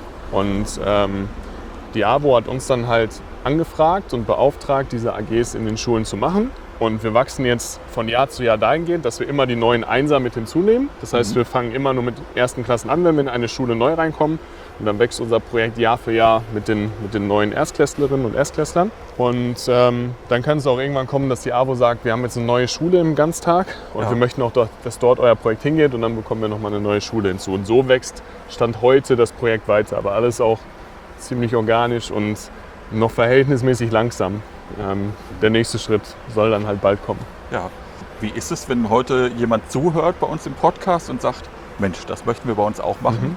[SPEAKER 2] Und ähm, die AWO hat uns dann halt angefragt und beauftragt, diese A Gs in den Schulen zu machen. Und wir wachsen jetzt von Jahr zu Jahr dahingehend, dass wir immer die neuen Einser mit hinzunehmen. Das heißt, mhm. wir fangen immer nur mit ersten Klassen an, wenn wir in eine Schule neu reinkommen. Und dann wächst unser Projekt Jahr für Jahr mit den, mit den neuen Erstklässlerinnen und Erstklässlern. Und ähm, dann kann es auch irgendwann kommen, dass die AWO sagt, wir haben jetzt eine neue Schule im Ganztag und ja. wir möchten auch, dass dort euer Projekt hingeht und dann bekommen wir nochmal eine neue Schule hinzu. Und so wächst Stand heute das Projekt weiter, aber alles auch ziemlich organisch und noch verhältnismäßig langsam. Ähm, der nächste Schritt soll dann halt bald kommen.
[SPEAKER 1] Ja. Wie ist es, wenn heute jemand zuhört bei uns im Podcast und sagt, Mensch, das möchten wir bei uns auch machen? Mhm.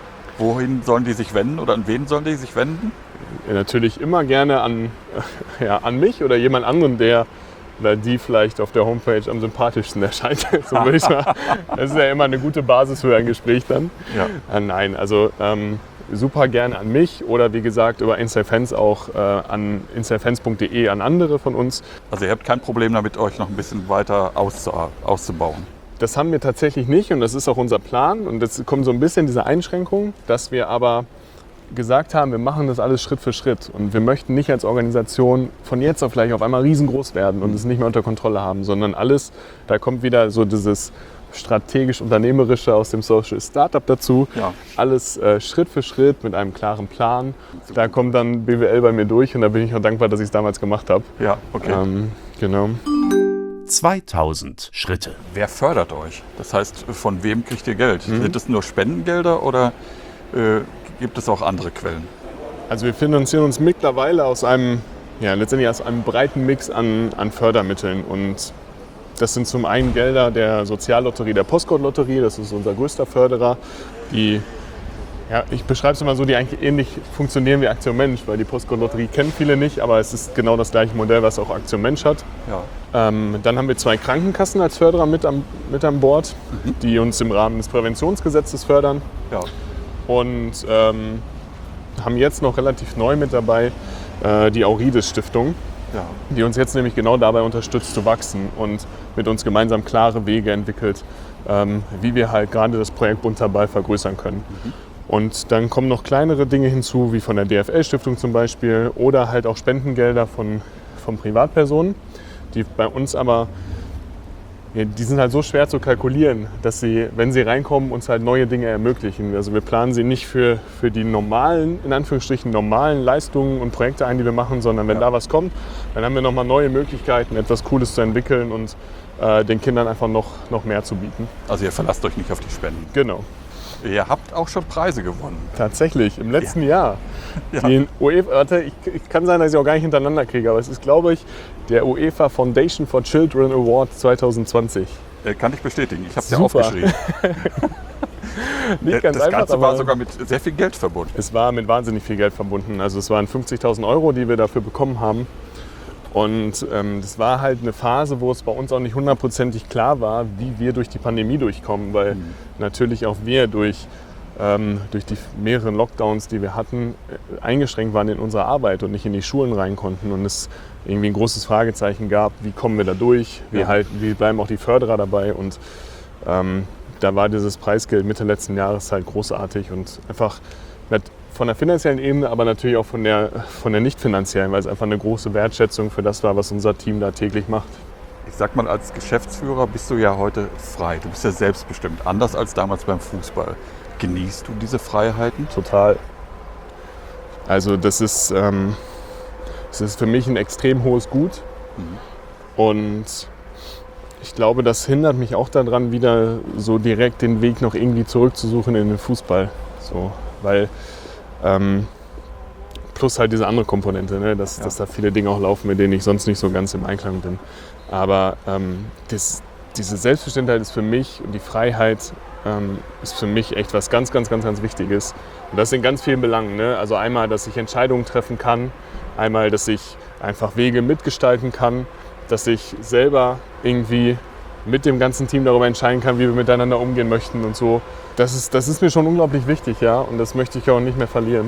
[SPEAKER 1] Wohin sollen die sich wenden oder an wen sollen die sich wenden?
[SPEAKER 2] Ja, natürlich immer gerne an, ja, an mich oder jemand anderen, der oder die vielleicht auf der Homepage am sympathischsten erscheint. So würde ich sagen. Das ist ja immer eine gute Basis für ein Gespräch dann.
[SPEAKER 1] Ja.
[SPEAKER 2] Äh, nein, also ähm, super gerne an mich oder wie gesagt über InSafe-Fans auch äh, an insafe fans punkt de an andere von uns.
[SPEAKER 1] Also ihr habt kein Problem damit, euch noch ein bisschen weiter auszu- auszubauen?
[SPEAKER 2] Das haben wir tatsächlich nicht und das ist auch unser Plan. Und jetzt kommt so ein bisschen diese Einschränkung, dass wir aber gesagt haben, wir machen das alles Schritt für Schritt. Und wir möchten nicht als Organisation von jetzt auf gleich auf einmal riesengroß werden und es nicht mehr unter Kontrolle haben, sondern alles, da kommt wieder so dieses strategisch-unternehmerische aus dem Social Startup dazu.
[SPEAKER 1] Ja.
[SPEAKER 2] Alles äh, Schritt für Schritt mit einem klaren Plan. Da kommt dann B W L bei mir durch und da bin ich auch dankbar, dass ich es damals gemacht habe.
[SPEAKER 1] Ja, okay.
[SPEAKER 2] Ähm, genau.
[SPEAKER 3] zweitausend Schritte.
[SPEAKER 1] Wer fördert euch? Das heißt, von wem kriegt ihr Geld?
[SPEAKER 2] Mhm.
[SPEAKER 1] Sind es nur Spendengelder oder äh, gibt es auch andere Quellen?
[SPEAKER 2] Also wir finanzieren uns mittlerweile aus einem, ja, letztendlich aus einem breiten Mix an, an Fördermitteln. Und das sind zum einen Gelder der Soziallotterie, der Postcode-Lotterie, das ist unser größter Förderer, die, ja, ich beschreibe es immer so, die eigentlich ähnlich funktionieren wie Aktion Mensch, weil die Postcode-Lotterie kennen viele nicht, aber es ist genau das gleiche Modell, was auch Aktion Mensch hat.
[SPEAKER 1] Ja.
[SPEAKER 2] Ähm, dann haben wir zwei Krankenkassen als Förderer mit, am, mit an Bord, mhm. die uns im Rahmen des Präventionsgesetzes fördern.
[SPEAKER 1] Ja.
[SPEAKER 2] Und ähm, haben jetzt noch relativ neu mit dabei äh, die Aurides-Stiftung,
[SPEAKER 1] ja.
[SPEAKER 2] die uns jetzt nämlich genau dabei unterstützt zu wachsen und mit uns gemeinsam klare Wege entwickelt, ähm, wie wir halt gerade das Projekt Bunter Ball vergrößern können. Mhm. Und dann kommen noch kleinere Dinge hinzu, wie von der D F L-Stiftung zum Beispiel oder halt auch Spendengelder von, von Privatpersonen, die bei uns aber, ja, die sind halt so schwer zu kalkulieren, dass sie, wenn sie reinkommen, uns halt neue Dinge ermöglichen. Also wir planen sie nicht für, für die normalen, in Anführungsstrichen normalen Leistungen und Projekte ein, die wir machen, sondern wenn ja. da was kommt, dann haben wir nochmal neue Möglichkeiten, etwas Cooles zu entwickeln und äh, den Kindern einfach noch, noch mehr zu bieten.
[SPEAKER 1] Also ihr verlasst euch nicht auf die Spenden.
[SPEAKER 2] Genau.
[SPEAKER 1] Ihr habt auch schon Preise gewonnen.
[SPEAKER 2] Tatsächlich, im letzten ja. Jahr.
[SPEAKER 1] Ja.
[SPEAKER 2] Den UEFA, warte, ich, ich kann sein, dass ich auch gar nicht hintereinander kriege, aber es ist, glaube ich, der UEFA Foundation for Children Award zwanzig zwanzig.
[SPEAKER 1] Äh, kann ich bestätigen. Ich habe es ja
[SPEAKER 2] Super.
[SPEAKER 1] aufgeschrieben.
[SPEAKER 2] Nicht ganz
[SPEAKER 1] das
[SPEAKER 2] einfach,
[SPEAKER 1] Ganze
[SPEAKER 2] aber
[SPEAKER 1] war sogar mit sehr viel Geld verbunden.
[SPEAKER 2] es war mit wahnsinnig viel Geld verbunden. Also es waren fünfzigtausend Euro, die wir dafür bekommen haben. Und ähm, das war halt eine Phase, wo es bei uns auch nicht hundertprozentig klar war, wie wir durch die Pandemie durchkommen, weil mhm. natürlich auch wir durch, ähm, durch die mehreren Lockdowns, die wir hatten, äh, eingeschränkt waren in unserer Arbeit und nicht in die Schulen rein konnten und es irgendwie ein großes Fragezeichen gab, wie kommen wir da durch, wie,
[SPEAKER 1] ja.
[SPEAKER 2] halten, wie bleiben auch die Förderer dabei und ähm, da war dieses Preisgeld Mitte letzten Jahres halt großartig und einfach mit von der finanziellen Ebene, aber natürlich auch von der, von der nicht finanziellen, weil es einfach eine große Wertschätzung für das war, was unser Team da täglich macht.
[SPEAKER 1] Ich sag mal, als Geschäftsführer bist du ja heute frei. Du bist ja selbstbestimmt, anders als damals beim Fußball. Genießt du diese Freiheiten?
[SPEAKER 2] Total. Also das ist, ähm, das ist für mich ein extrem hohes Gut. Mhm. Und ich glaube, das hindert mich auch daran, wieder so direkt den Weg noch irgendwie zurückzusuchen in den Fußball. So, weil Ähm, plus halt diese andere Komponente, ne? dass, ja. dass da viele Dinge auch laufen, mit denen ich sonst nicht so ganz im Einklang bin. Aber ähm, das, diese Selbstbestimmtheit ist für mich und die Freiheit ähm, ist für mich echt was ganz, ganz, ganz, ganz Wichtiges. Und das in ganz vielen Belangen. Ne? Also einmal, dass ich Entscheidungen treffen kann, einmal, dass ich einfach Wege mitgestalten kann, dass ich selber irgendwie mit dem ganzen Team darüber entscheiden kann, wie wir miteinander umgehen möchten und so. Das ist, das ist mir schon unglaublich wichtig, ja, und das möchte ich auch nicht mehr verlieren.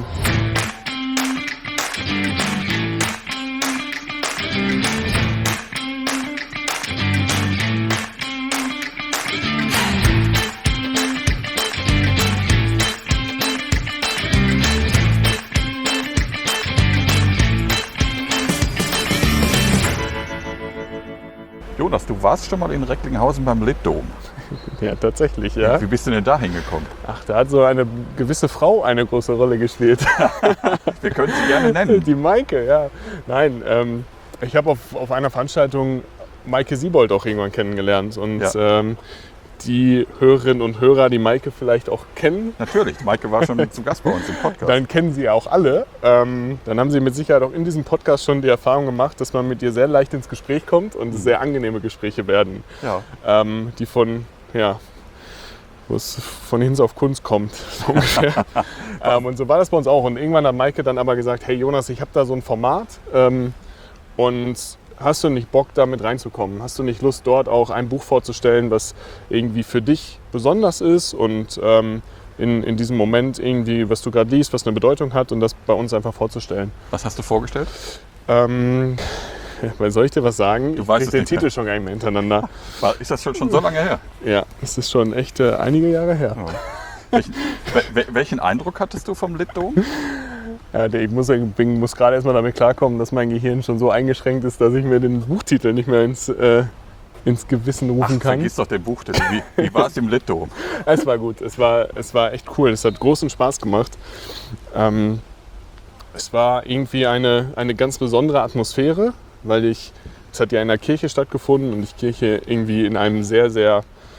[SPEAKER 1] Jonas, du warst schon mal in Recklinghausen beim Litdom.
[SPEAKER 2] Ja, tatsächlich, ja.
[SPEAKER 1] Wie bist du denn da hingekommen?
[SPEAKER 2] Ach, da hat so eine gewisse Frau eine große Rolle gespielt.
[SPEAKER 1] Wir können sie gerne nennen.
[SPEAKER 2] Die Maike, ja. Nein, ähm, ich habe auf, auf einer Veranstaltung Maike Siebold auch irgendwann kennengelernt. Und ja. ähm, die Hörerinnen und Hörer, die Maike vielleicht auch kennen.
[SPEAKER 1] Natürlich, Maike war schon zu Gast bei uns im Podcast.
[SPEAKER 2] Dann kennen sie ja auch alle. Ähm, dann haben sie mit Sicherheit auch in diesem Podcast schon die Erfahrung gemacht, dass man mit ihr sehr leicht ins Gespräch kommt und es sehr angenehme Gespräche werden.
[SPEAKER 1] Ja.
[SPEAKER 2] Ähm, die von, ja, wo es von Hinz auf Kunst kommt, so ungefähr. ähm, und so war das bei uns auch. Und irgendwann hat Maike dann aber gesagt, hey Jonas, ich habe da so ein Format ähm, und hast du nicht Bock, da mit reinzukommen? Hast du nicht Lust, dort auch ein Buch vorzustellen, was irgendwie für dich besonders ist und ähm, in, in diesem Moment irgendwie, was du gerade liest, was eine Bedeutung hat und das bei uns einfach vorzustellen?
[SPEAKER 1] Was hast du vorgestellt?
[SPEAKER 2] Ähm, weil soll ich dir was sagen?
[SPEAKER 1] Du
[SPEAKER 2] ich
[SPEAKER 1] weißt
[SPEAKER 2] krieg den
[SPEAKER 1] nicht
[SPEAKER 2] Titel
[SPEAKER 1] mehr.
[SPEAKER 2] schon gar nicht mehr hintereinander.
[SPEAKER 1] War, ist das schon, schon so lange her?
[SPEAKER 2] Ja, das ist schon echt äh, einige Jahre her.
[SPEAKER 1] Oh. Welchen, wel, welchen Eindruck hattest du vom Litdom?
[SPEAKER 2] Ja, ich muss, ich muss gerade erstmal damit klarkommen, dass mein Gehirn schon so eingeschränkt ist, dass ich mir den Buchtitel nicht mehr ins, äh, ins Gewissen rufen
[SPEAKER 1] Ach,
[SPEAKER 2] kann.
[SPEAKER 1] vergiss doch den Buchtitel. Wie, wie war es im Litdom?
[SPEAKER 2] Es war gut, es war, es war echt cool, es hat großen Spaß gemacht. Ähm, es war irgendwie eine, eine ganz besondere Atmosphäre, weil ich, es hat ja in der Kirche stattgefunden und ich Kirche irgendwie in einem sehr, sehr,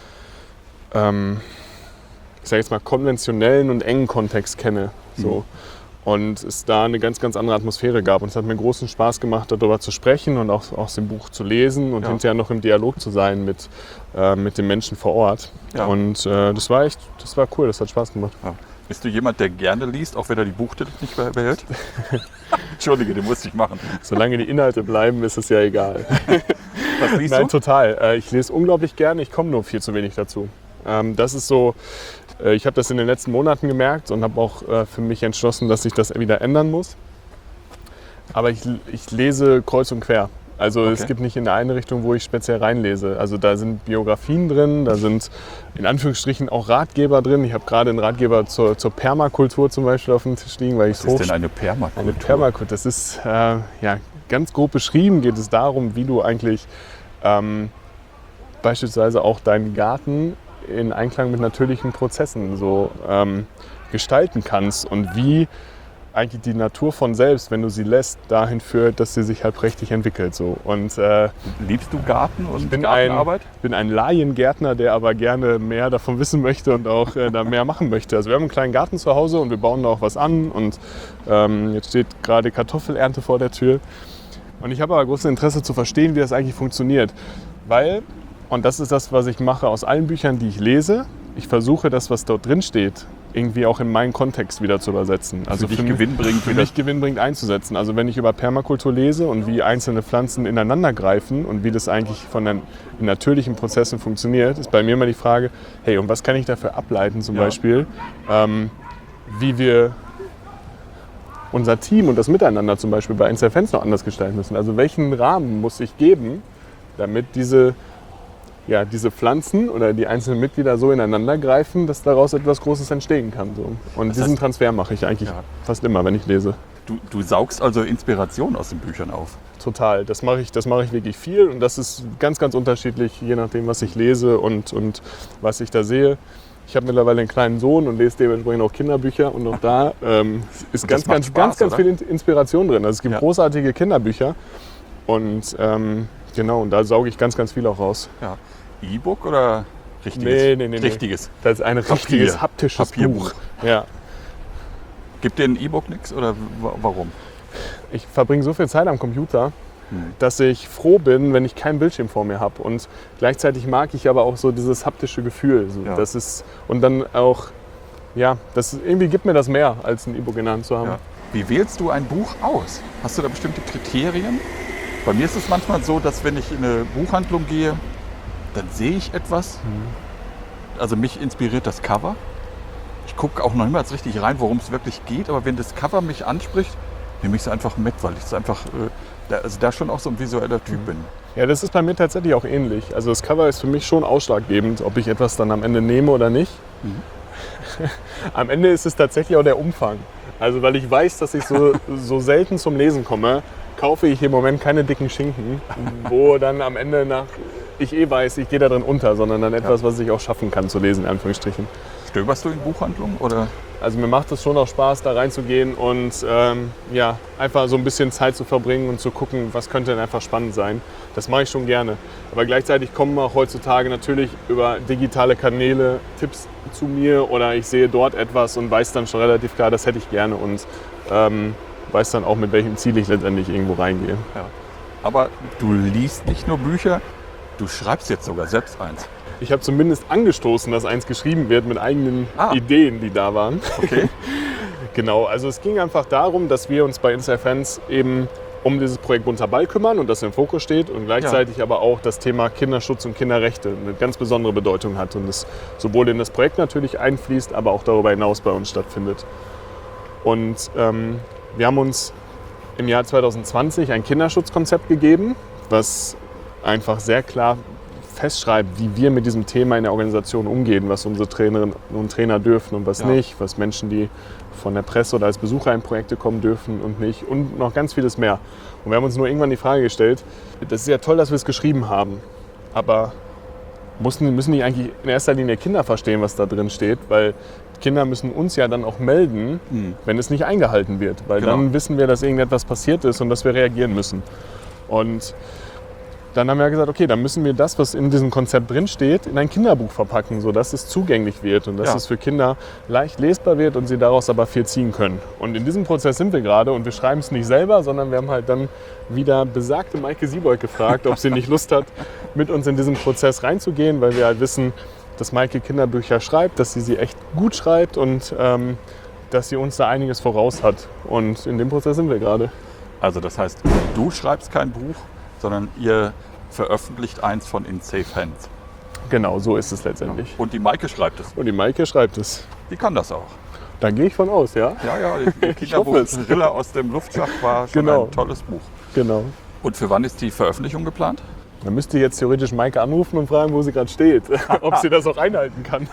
[SPEAKER 2] ähm, ich sage jetzt mal, konventionellen und engen Kontext kenne. So. Mhm. Und es da eine ganz, ganz andere Atmosphäre gab. Und es hat mir großen Spaß gemacht, darüber zu sprechen und auch aus dem Buch zu lesen und ja. hinterher noch im Dialog zu sein mit, äh, mit den Menschen vor Ort. Ja. Und äh, das war echt, das war cool, das hat Spaß gemacht.
[SPEAKER 1] Ja. Bist du jemand, der gerne liest, auch wenn er die Buchtitel nicht behält? Entschuldige, den musste ich machen.
[SPEAKER 2] Solange die Inhalte bleiben, ist es ja egal.
[SPEAKER 1] Was liest
[SPEAKER 2] Nein,
[SPEAKER 1] du?
[SPEAKER 2] total. Äh, ich lese unglaublich gerne, ich komme nur viel zu wenig dazu. Ähm, das ist so... Ich habe das in den letzten Monaten gemerkt und habe auch äh, für mich entschlossen, dass ich das wieder ändern muss. Aber ich, ich lese kreuz und quer. Also okay. Es gibt nicht in der eine Richtung, wo ich speziell reinlese. Also da sind Biografien drin, da sind in Anführungsstrichen auch Ratgeber drin. Ich habe gerade einen Ratgeber zur, zur Permakultur zum Beispiel auf dem Tisch liegen. Weil
[SPEAKER 1] Was ist denn eine Permakultur?
[SPEAKER 2] Eine Permakultur, das ist äh, ja, ganz grob beschrieben, geht es darum, wie du eigentlich ähm, beispielsweise auch deinen Garten in Einklang mit natürlichen Prozessen so ähm, gestalten kannst und wie eigentlich die Natur von selbst, wenn du sie lässt, dahin führt, dass sie sich halt prächtig entwickelt. So. Und, äh,
[SPEAKER 1] Liebst du Garten und
[SPEAKER 2] ich bin
[SPEAKER 1] Gartenarbeit?
[SPEAKER 2] Ich bin ein Laiengärtner, der aber gerne mehr davon wissen möchte und auch äh, da mehr machen möchte. Also wir haben einen kleinen Garten zu Hause und wir bauen da auch was an und ähm, jetzt steht gerade Kartoffelernte vor der Tür. Und ich habe aber großes Interesse zu verstehen, wie das eigentlich funktioniert, weil Und das ist das, was ich mache aus allen Büchern, die ich lese. Ich versuche, das, was dort drin steht, irgendwie auch in meinen Kontext wieder zu übersetzen. Also
[SPEAKER 1] für dich gewinnbringend.
[SPEAKER 2] Für mich gewinnbringend einzusetzen. Also wenn ich über Permakultur lese und wie einzelne Pflanzen ineinander greifen und wie das eigentlich von den natürlichen Prozessen funktioniert, ist bei mir immer die Frage, hey, und was kann ich dafür ableiten zum
[SPEAKER 1] ja.
[SPEAKER 2] Beispiel, ähm, wie wir unser Team und das Miteinander zum Beispiel bei Interferenz noch anders gestalten müssen. Also welchen Rahmen muss ich geben, damit diese Ja, diese Pflanzen oder die einzelnen Mitglieder so ineinander greifen, dass daraus etwas Großes entstehen kann. So. Und das diesen heißt, Transfer mache ich eigentlich ja. fast immer, wenn ich lese.
[SPEAKER 1] Du, du saugst also Inspiration aus den Büchern auf?
[SPEAKER 2] Total, das mache ich, das mache ich wirklich viel und das ist ganz, ganz unterschiedlich, je nachdem, was ich lese und, und was ich da sehe. Ich habe mittlerweile einen kleinen Sohn und lese dementsprechend auch Kinderbücher und auch da ähm, ist ganz, ganz, Spaß, ganz, ganz oder? viel Inspiration drin. Also es gibt ja. großartige Kinderbücher und ähm, genau, und da sauge ich ganz, ganz viel auch raus.
[SPEAKER 1] Ja. E-Book oder richtiges?
[SPEAKER 2] Nee, nee, nee.
[SPEAKER 1] Richtiges.
[SPEAKER 2] Das ist ein richtiges
[SPEAKER 1] Papier.
[SPEAKER 2] haptisches
[SPEAKER 1] Papierbuch.
[SPEAKER 2] Buch. Ja.
[SPEAKER 1] Gibt dir ein E-Book nichts oder w- warum?
[SPEAKER 2] Ich verbringe so viel Zeit am Computer, hm. dass ich froh bin, wenn ich keinen Bildschirm vor mir habe. Und gleichzeitig mag ich aber auch so dieses haptische Gefühl. So,
[SPEAKER 1] ja.
[SPEAKER 2] das ist, und dann auch, ja, das irgendwie gibt mir das mehr, als ein E-Book in der Hand zu haben.
[SPEAKER 1] Ja. Wie wählst du ein Buch aus? Hast du da bestimmte Kriterien? Bei mir ist es manchmal so, dass wenn ich in eine Buchhandlung gehe, dann sehe ich etwas. Also mich inspiriert das Cover. Ich gucke auch noch niemals richtig rein, worum es wirklich geht. Aber wenn das Cover mich anspricht, nehme ich es einfach mit, weil ich es einfach, äh, da, also da schon auch so ein visueller Typ bin.
[SPEAKER 2] Ja, das ist bei mir tatsächlich auch ähnlich. Also das Cover ist für mich schon ausschlaggebend, ob ich etwas dann am Ende nehme oder nicht. Mhm. Am Ende ist es tatsächlich auch der Umfang. Also weil ich weiß, dass ich so, so selten zum Lesen komme, kaufe ich im Moment keine dicken Schinken, wo dann am Ende nach ich eh weiß, ich gehe da drin unter, sondern dann etwas, ja. was ich auch schaffen kann zu lesen, in Anführungsstrichen.
[SPEAKER 1] Stöberst du in Buchhandlungen? Oder?
[SPEAKER 2] Also mir macht es schon auch Spaß, da reinzugehen und ähm, ja, einfach so ein bisschen Zeit zu verbringen und zu gucken, was könnte denn einfach spannend sein. Das mache ich schon gerne. Aber gleichzeitig kommen auch heutzutage natürlich über digitale Kanäle Tipps zu mir oder ich sehe dort etwas und weiß dann schon relativ klar, das hätte ich gerne und ähm, weiß dann auch, mit welchem Ziel ich letztendlich irgendwo reingehe.
[SPEAKER 1] Ja. Aber du liest nicht nur Bücher, du schreibst jetzt sogar selbst eins.
[SPEAKER 2] Ich habe zumindest angestoßen, dass eins geschrieben wird mit eigenen ah. Ideen, die da waren.
[SPEAKER 1] Okay.
[SPEAKER 2] Genau, also es ging einfach darum, dass wir uns bei Interferenz eben um dieses Projekt Bunter Ball kümmern und das im Fokus steht und gleichzeitig ja. aber auch das Thema Kinderschutz und Kinderrechte eine ganz besondere Bedeutung hat und es sowohl in das Projekt natürlich einfließt, aber auch darüber hinaus bei uns stattfindet. Und ähm, wir haben uns im Jahr zwanzig zwanzig ein Kinderschutzkonzept gegeben, was einfach sehr klar festschreibt, wie wir mit diesem Thema in der Organisation umgehen, was unsere Trainerinnen und Trainer dürfen und was ja. nicht, was Menschen, die von der Presse oder als Besucher in Projekte kommen dürfen und nicht und noch ganz vieles mehr. Und wir haben uns nur irgendwann die Frage gestellt, das ist ja toll, dass wir es geschrieben haben, aber müssen, müssen nicht eigentlich in erster Linie Kinder verstehen, was da drin steht, weil Kinder müssen uns ja dann auch melden, mhm. wenn es nicht eingehalten wird, weil genau. dann wissen wir, dass irgendetwas passiert ist und dass wir reagieren müssen. Und dann haben wir gesagt, okay, dann müssen wir das, was in diesem Konzept drinsteht, in ein Kinderbuch verpacken, sodass es zugänglich wird und dass ja. es für Kinder leicht lesbar wird und sie daraus aber viel ziehen können. Und in diesem Prozess sind wir gerade und wir schreiben es nicht selber, sondern wir haben halt dann wieder besagte Maike Siebold gefragt, ob sie nicht Lust hat, mit uns in diesen Prozess reinzugehen, weil wir halt wissen, dass Maike Kinderbücher schreibt, dass sie sie echt gut schreibt und ähm, dass sie uns da einiges voraus hat. Und in dem Prozess sind wir gerade.
[SPEAKER 1] Also das heißt, du schreibst kein Buch, sondern ihr veröffentlicht eins von In Safe Hands.
[SPEAKER 2] Genau, so ist es letztendlich.
[SPEAKER 1] Und die Maike schreibt es.
[SPEAKER 2] Und die Maike schreibt es.
[SPEAKER 1] Die kann das auch.
[SPEAKER 2] Da gehe ich von aus, ja?
[SPEAKER 1] Ja, ja, die Kinderbuch Rille aus dem Luftschacht war schon
[SPEAKER 2] genau.
[SPEAKER 1] ein tolles Buch.
[SPEAKER 2] Genau.
[SPEAKER 1] Und für wann ist die Veröffentlichung geplant?
[SPEAKER 2] Dann müsste ich jetzt theoretisch Maike anrufen und fragen, wo sie gerade steht, ob sie das auch einhalten kann.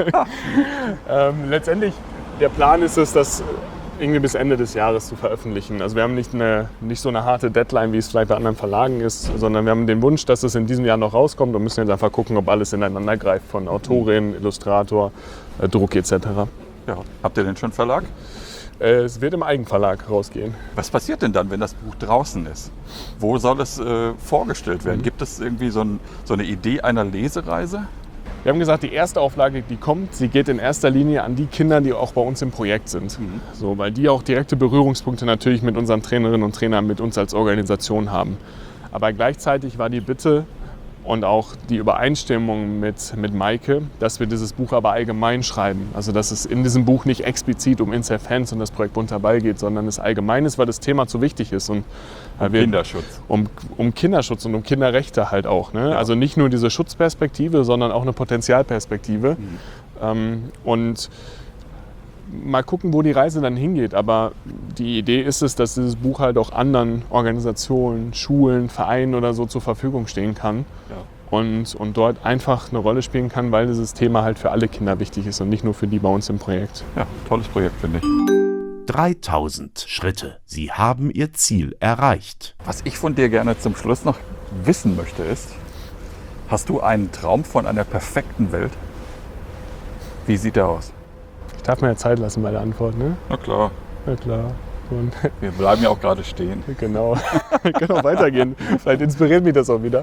[SPEAKER 2] ähm, letztendlich, der Plan ist es, das irgendwie bis Ende des Jahres zu veröffentlichen. Also wir haben nicht, eine, nicht so eine harte Deadline, wie es vielleicht bei anderen Verlagen ist, sondern wir haben den Wunsch, dass es in diesem Jahr noch rauskommt und müssen jetzt einfach gucken, ob alles ineinander greift, von Autorin, Illustrator, äh, Druck et cetera.
[SPEAKER 1] Ja. Habt ihr denn schon Verlag?
[SPEAKER 2] Äh, es wird im Eigenverlag rausgehen.
[SPEAKER 1] Was passiert denn dann, wenn das Buch draußen ist? Wo soll es äh, vorgestellt werden? Mhm. Gibt es irgendwie so, ein, so eine Idee einer Lesereise?
[SPEAKER 2] Wir haben gesagt, die erste Auflage, die kommt, sie geht in erster Linie an die Kinder, die auch bei uns im Projekt sind. Mhm. So, weil die auch direkte Berührungspunkte natürlich mit unseren Trainerinnen und Trainern, mit uns als Organisation haben. Aber gleichzeitig war die Bitte, und auch die Übereinstimmung mit, mit Maike, dass wir dieses Buch aber allgemein schreiben. Also dass es in diesem Buch nicht explizit um Inside Fans und das Projekt Bunter Ball geht, sondern es allgemein ist, weil das Thema zu wichtig ist. Und
[SPEAKER 1] um
[SPEAKER 2] wir,
[SPEAKER 1] Kinderschutz.
[SPEAKER 2] Um, um Kinderschutz und um Kinderrechte halt auch. Ne? Ja. Also nicht nur diese Schutzperspektive, sondern auch eine Potenzialperspektive. Mhm. Ähm, und mal gucken, wo die Reise dann hingeht. Aber die Idee ist es, dass dieses Buch halt auch anderen Organisationen, Schulen, Vereinen oder so zur Verfügung stehen kann. Ja. Und, und dort einfach eine Rolle spielen kann, weil dieses Thema halt für alle Kinder wichtig ist und nicht nur für die bei uns im Projekt.
[SPEAKER 1] Ja, tolles Projekt, finde ich.
[SPEAKER 3] dreitausend Schritte. Sie haben Ihr Ziel erreicht.
[SPEAKER 1] Was ich von dir gerne zum Schluss noch wissen möchte ist, hast du einen Traum von einer perfekten Welt? Wie sieht der aus?
[SPEAKER 2] Ich darf mir ja Zeit lassen bei der Antwort, ne?
[SPEAKER 1] Na klar.
[SPEAKER 2] Na klar. Und
[SPEAKER 1] wir bleiben ja auch gerade stehen.
[SPEAKER 2] Genau. Wir können auch weitergehen. Vielleicht inspiriert mich das auch wieder.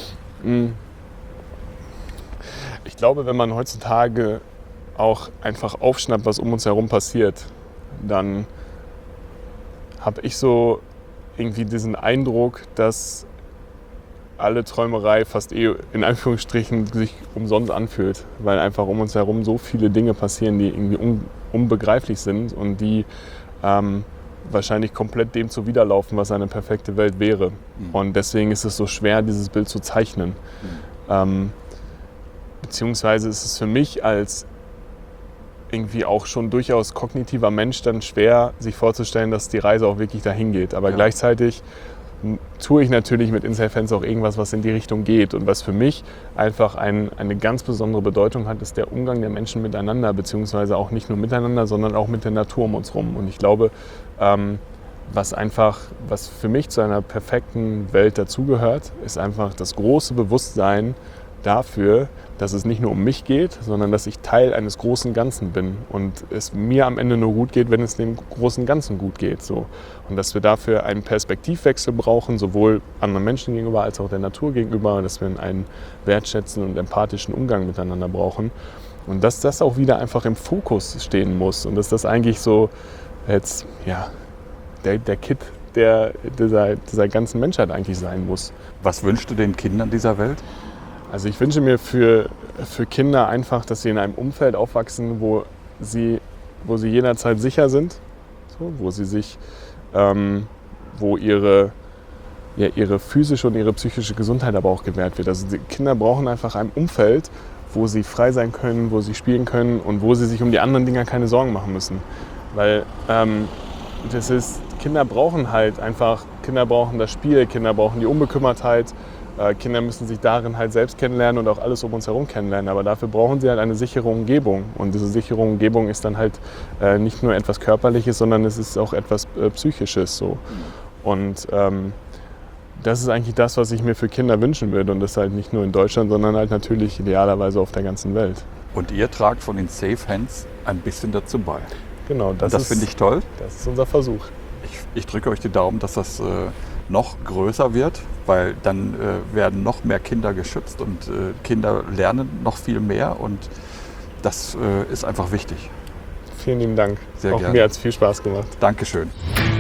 [SPEAKER 2] Ich glaube, wenn man heutzutage auch einfach aufschnappt, was um uns herum passiert, dann habe ich so irgendwie diesen Eindruck, dass alle Träumerei fast eh in Anführungsstrichen sich umsonst anfühlt, weil einfach um uns herum so viele Dinge passieren, die irgendwie un- unbegreiflich sind und die ähm, wahrscheinlich komplett dem zuwiderlaufen, was eine perfekte Welt wäre. Mhm. Und deswegen ist es so schwer, dieses Bild zu zeichnen. Mhm. Ähm, beziehungsweise ist es für mich als irgendwie auch schon durchaus kognitiver Mensch dann schwer, sich vorzustellen, dass die Reise auch wirklich dahin geht. Aber ja. gleichzeitig tue ich natürlich mit Inside Fans auch irgendwas, was in die Richtung geht. Und was für mich einfach ein, eine ganz besondere Bedeutung hat, ist der Umgang der Menschen miteinander, beziehungsweise auch nicht nur miteinander, sondern auch mit der Natur um uns rum. Und ich glaube, ähm, was einfach, was für mich zu einer perfekten Welt dazugehört, ist einfach das große Bewusstsein dafür, dass es nicht nur um mich geht, sondern dass ich Teil eines großen Ganzen bin und es mir am Ende nur gut geht, wenn es dem großen Ganzen gut geht. So. Und dass wir dafür einen Perspektivwechsel brauchen, sowohl anderen Menschen gegenüber als auch der Natur gegenüber, dass wir einen wertschätzenden und empathischen Umgang miteinander brauchen. Und dass das auch wieder einfach im Fokus stehen muss und dass das eigentlich so jetzt, ja, der, der Kit der, dieser, dieser ganzen Menschheit eigentlich sein muss.
[SPEAKER 1] Was wünschst du den Kindern dieser Welt?
[SPEAKER 2] Also ich wünsche mir für, für Kinder einfach, dass sie in einem Umfeld aufwachsen, wo sie, wo sie jederzeit sicher sind, so, wo sie sich, ähm, wo ihre, ja, ihre physische und ihre psychische Gesundheit aber auch gewährt wird. Also die Kinder brauchen einfach ein Umfeld, wo sie frei sein können, wo sie spielen können und wo sie sich um die anderen Dinger keine Sorgen machen müssen. Weil ähm, das ist, Kinder brauchen halt einfach, Kinder brauchen das Spiel, Kinder brauchen die Unbekümmertheit. Kinder müssen sich darin halt selbst kennenlernen und auch alles um uns herum kennenlernen. Aber dafür brauchen sie halt eine sichere Umgebung. Und diese sichere Umgebung ist dann halt äh, nicht nur etwas Körperliches, sondern es ist auch etwas äh, Psychisches. So. Und ähm, das ist eigentlich das, was ich mir für Kinder wünschen würde. Und das halt nicht nur in Deutschland, sondern halt natürlich idealerweise auf der ganzen Welt.
[SPEAKER 1] Und ihr tragt von den Safe Hands ein bisschen dazu bei.
[SPEAKER 2] Genau, das,
[SPEAKER 1] das finde ich toll.
[SPEAKER 2] Das ist unser Versuch.
[SPEAKER 1] Ich, ich drücke euch die Daumen, dass das äh, noch größer wird, weil dann äh, werden noch mehr Kinder geschützt und äh, Kinder lernen noch viel mehr und das äh, ist einfach wichtig.
[SPEAKER 2] Vielen lieben Dank.
[SPEAKER 1] Sehr
[SPEAKER 2] Auch
[SPEAKER 1] gerne.
[SPEAKER 2] mir hat es viel Spaß gemacht.
[SPEAKER 1] Dankeschön.